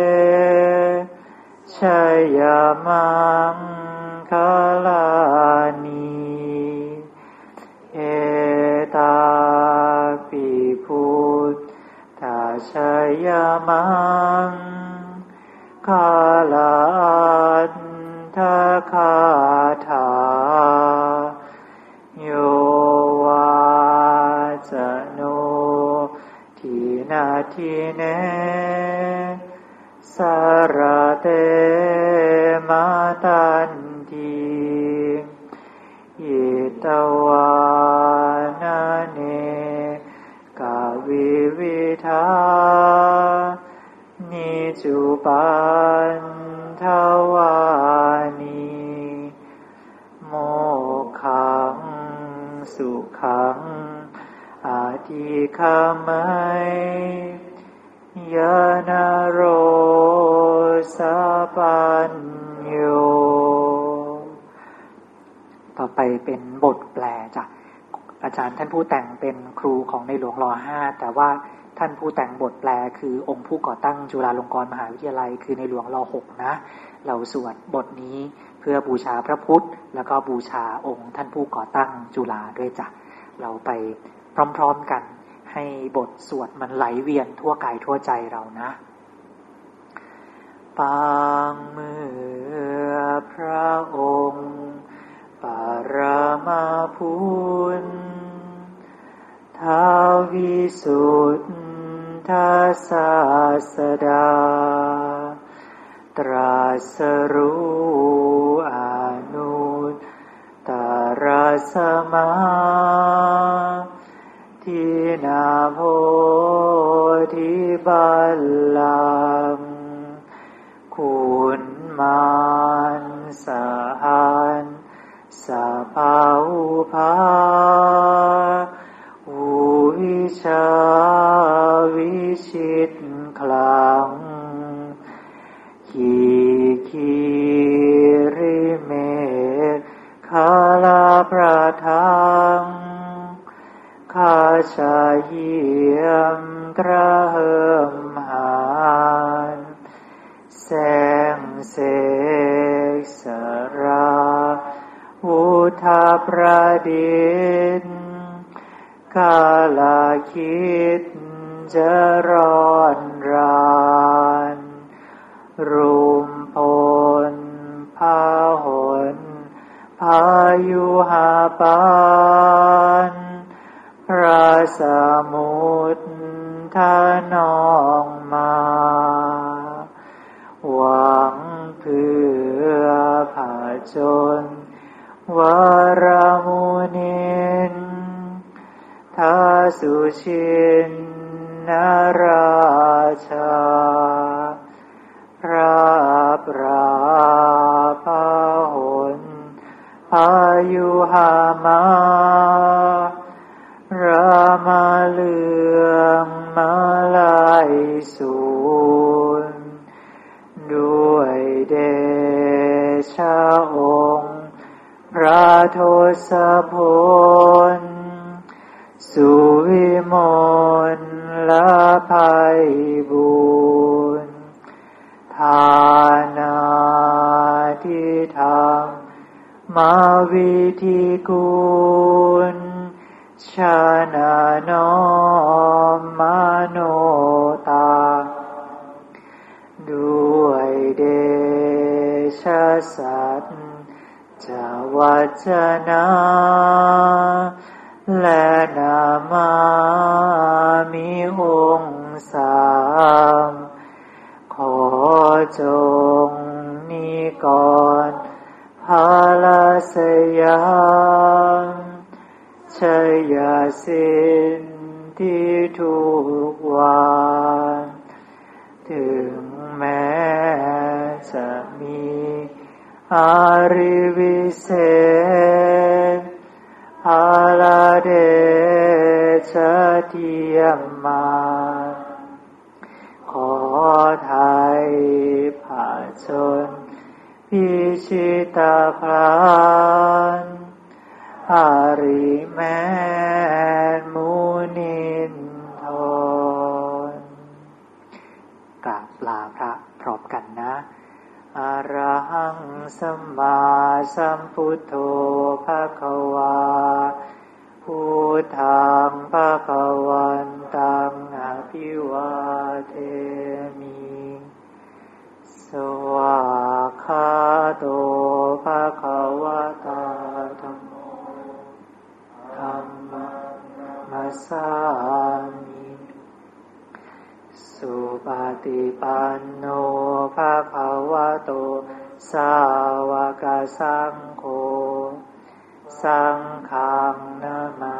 ชัยยมังคลานิเอตาปิพุทธาชัยยมังคาลาทาคาถาโยวาจโนทินาทิเนสารเตมาตันติอิตวานาเนกาวิวิทานิจุปันทวานิโมขังสุขังอาทิคามัยยานาโรสาปัญโยต่อไปเป็นบทแปลจากอาจารย์ท่านผู้แต่งเป็นครูของในหลวงร.ห้าแต่ว่าท่านผู้แต่งบทแปลคือองค์ผู้ก่อตั้งจุฬาลงกรณ์มหาวิทยาลัยคือในหลวงร.หกนะเราสวดบทนี้เพื่อบูชาพระพุทธแล้วก็บูชาองค์ท่านผู้ก่อตั้งจุฬาด้วยจ้ะเราไปพร้อมๆกันให้บทสวดมันไหลเวียนทั่วกายทั่วใจเรานะปางมือพระองค์ปรมาพุทธาวิสุททศาสดาตรัสรู้อนุตตรสัมมาทินาโพธิบัลลังก์คุณมานสหันสัพพะอุภาวิชาวิชิตคลังขีขีริเมฆคาลาประทังคาชาเยี่ยมตระเหิมหานแสงเสกสราวุธาประดิษฐ์กาลคิดจะร้อนรานรุมพลพาหนพายุหาปานพระสมุทรทานองมาหวังเพื่อผาจนวรมุนินทาสุชินนราชาพระปราภาหนพายุหามารามาเลืองมาลายสูญด้วยเดชะองค์พระทศพลสุวิมลละภัยบุญทานาทิธรรมมาวิธีกุลชานาน้อมมโนตาด้วยเดชะสัตจวัจนะและนามามิองค์สามขอจงนิกรภาลสยามชัยสินที่ทุกวันถึงแม้จะมีอาริวิเศษภาลเดชะเทียมมาขอไทยผาชนพิชิตพลันอาริแมนมุนินทรกราบลาพระพร้อมกันนะอะระหังสัมมาสัมพุทโธภคะวาพุทธังภคะวันตังอะภิวาเทมิสวากขาโตภคะวะตาธัมโมธัมมังนัสสามิสุปฏิปันโนภะคะวะโตสาวกสังโฆสังฆังนะมา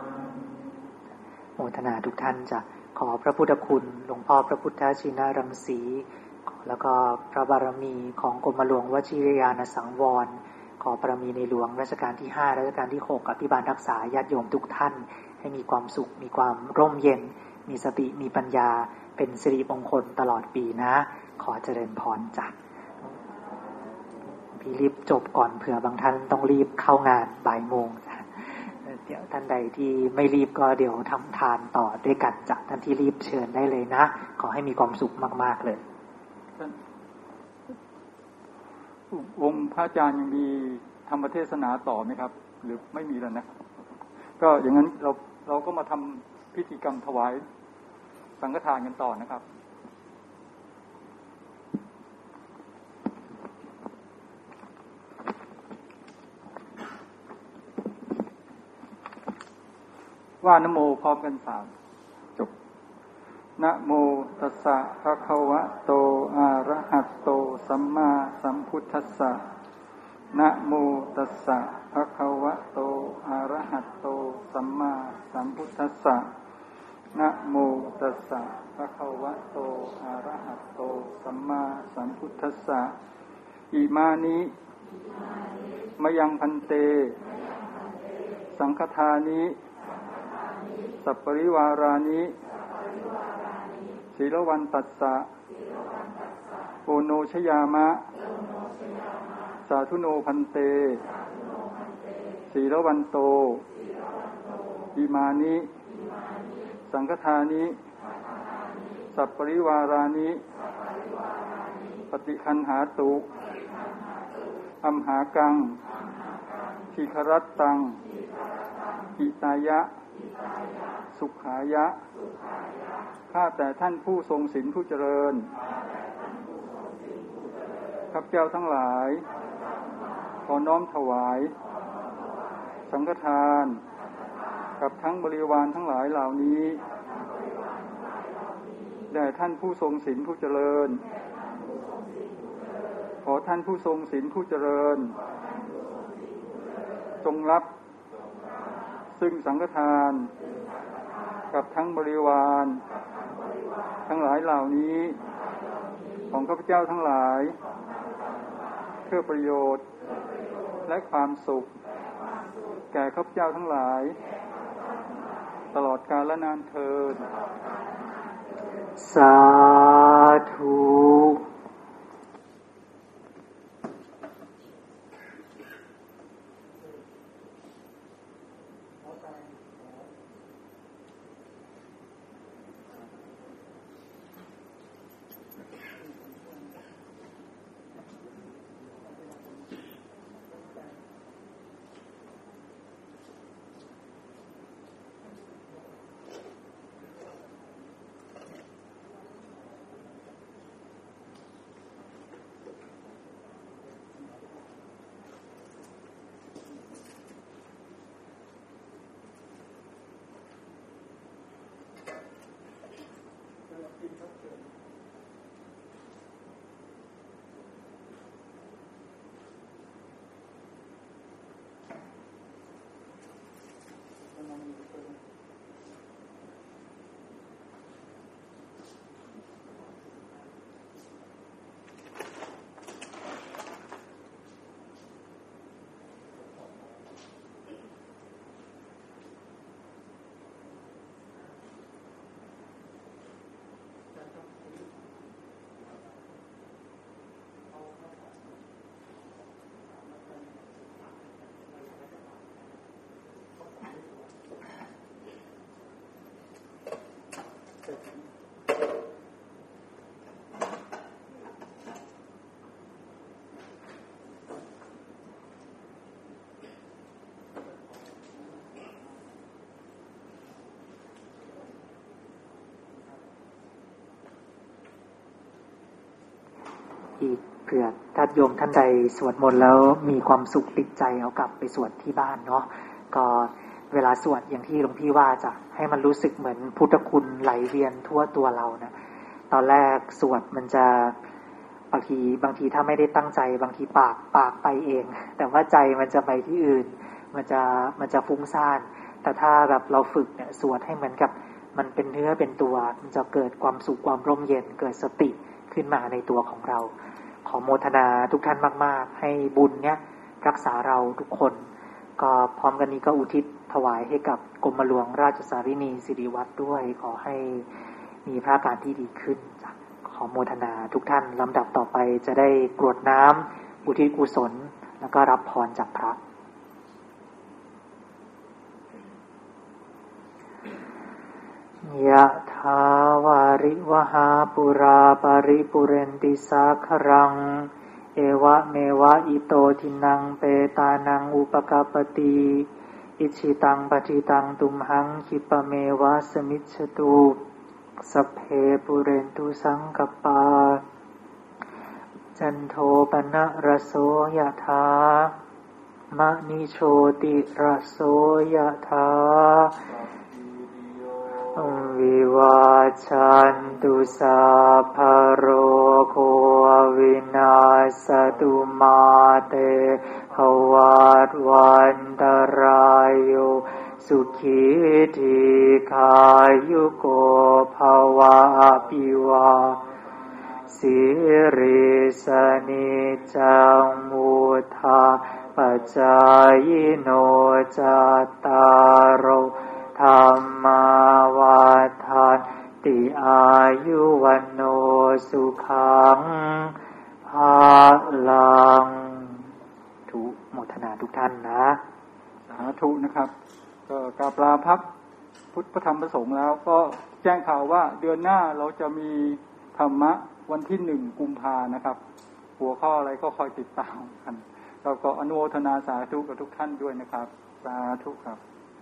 โมทนาทุกท่านจะขอพระพุทธคุณหลวงพ่อพระพุทธชินรังสีแล้วก็พระบารมีของกรมหลวงวชิรยานสังวรขอบารมีในหลวงรัชกาลที่ห้ารัชกาลที่หกอภิบาลรักษาญาติโยมทุกท่านให้มีความสุขมีความร่มเย็นมีสติมีปัญญาเป็นสิริมงคลตลอดปีนะขอเจริญพรจ้ะพี่รีบจบก่อนเผื่อบางท่านต้องรีบเข้างานบ่ายโมงจ้ะเดี๋ยวท่านใดที่ไม่รีบก็เดี๋ยวทำทานต่อด้วยกันจ้ะท่านที่รีบเชิญได้เลยนะขอให้มีความสุขมากๆเลยองค์พระอาจารย์ยังมีธรรมเทศนาต่อไหมครับหรือไม่มีแล้วนะก็อย่างนั้นเราเราก็มาทำพิธีกรรมถวายสังฆทานกันต่อนะครับว่านะโมพร้อมกันสามจบนะโมตัสสะภะคะวะโตอะระหะโตสัมมาสัมพุทธัสสะนะโมตัสสะภะคะวะโตอะระหะโตสัมมาสัมพุทธัสสะนะโมตัสสะภะคะวะโตอะระหะโตสัมมาสัมพุทธัสสะอิมานิมะยังพันเตสังฆทานิสัพปริวารานิศีลวันตัสสะโอโนชยามะสาธุโนพันเตศีลวันโตอิมานิสังฆทานิสัพปริวารานิปฏิคันหาตุอัมหากังทีครัตตังอิตายะสุขายะข้าแต่ท่านผู้ทรงศีลผู้เจริญข้าพเจ้าทั้งหลายขอน้อมถวายสังฆทานกับทั้งบริวารทั้งหลายเหล่านี้แด่ท่านผู้ทรงศีลผู้เจริญขอท่านผู้ทรงศีลผู้เจริญจงรับซึ่งสังฆทานกับทั้งบริวารทั้งหลายเหล่านี้ของข้าพเจ้าทั้งหลายเพื่อประโยชน์และความสุขแก่ข้าพเจ้าทั้งหลายตลอดกาลนานเทอญสาธุอีกเผื่อญาติโยมท่านใดสวดมนต์แล้วมีความสุขติดใจเอากลับไปสวดที่บ้านเนาะก็เวลาสวดอย่างที่หลวงพี่ว่าจะให้มันรู้สึกเหมือนพุทธคุณไหลเวียนทั่วตัวเรานะตอนแรกสวดมันจะบางทีบางทีถ้าไม่ได้ตั้งใจบางทีปากปากไปเองแต่ว่าใจมันจะไปที่อื่นมันจะมันจะฟุ้งซ่านแต่ถ้าแบบเราฝึกเนี่ยสวดให้เหมือนกับมันเป็นเนื้อเป็นตัวมันจะเกิดความสุขความร่มเย็นเกิดสติขึ้นมาในตัวของเราขอโมทนาทุกท่านมากๆให้บุญเนี่ยรักษาเราทุกคนก็พร้อมกันนี้ก็อุทิศถวายให้กับกรมหลวงราชสารินีสิริวัฒน์ด้วยขอให้มีพระอาการที่ดีขึ้นจ้ะขอโมทนาทุกท่านลำดับต่อไปจะได้กรวดน้ำอุทิศกุศลแล้วก็รับพรจากพระยะถาวาริวหาปุราปาริปุเรนติสาครังเอวะเมวะอิโตทินังเปตานังอุปกาปติอิชิตังปฏิตังตุมหังคิปะเมวะสมิจฉตุสัพเพปุเรนตุสังกปาจันโทปนะระโสยะถามณิโชติระโสยะถาวิวาชันตุสัพพโรโควินาศตุมาเตภวัตวันตรายโยสุขีทีขายุโกภวะอภิวาสิริสนิจังมุทาปัจจายโนจัตตารโอธรรมาวาทานติอายุวันโนสุขังภาลังทุกโมทนาทุกท่านนะสาธุนะครับก็กราบลาพักพุทธธรรมประสงค์แล้วก็แจ้งข่าวว่าเดือนหน้าเราจะมีธรรมะวันที่หนึ่งกุมภานะครับหัวข้ออะไรก็คอยติดตามกันเราก็อนุโมทนาสาธุกับทุกท่านด้วยนะครับสาธุครับ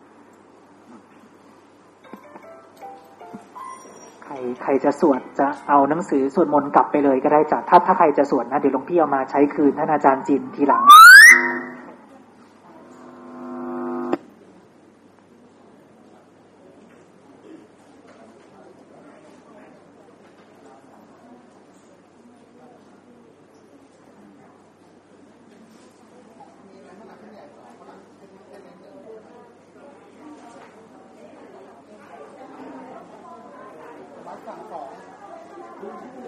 ใครใครจะสวดจะเอาหนังสือสวดมนต์กลับไปเลยก็ได้จ้ะถ้าถ้าใครจะสวดนะเดี๋ยวหลวงพี่เอามาใช้คืนท่านอาจารย์จินทีหลังสั่งสอง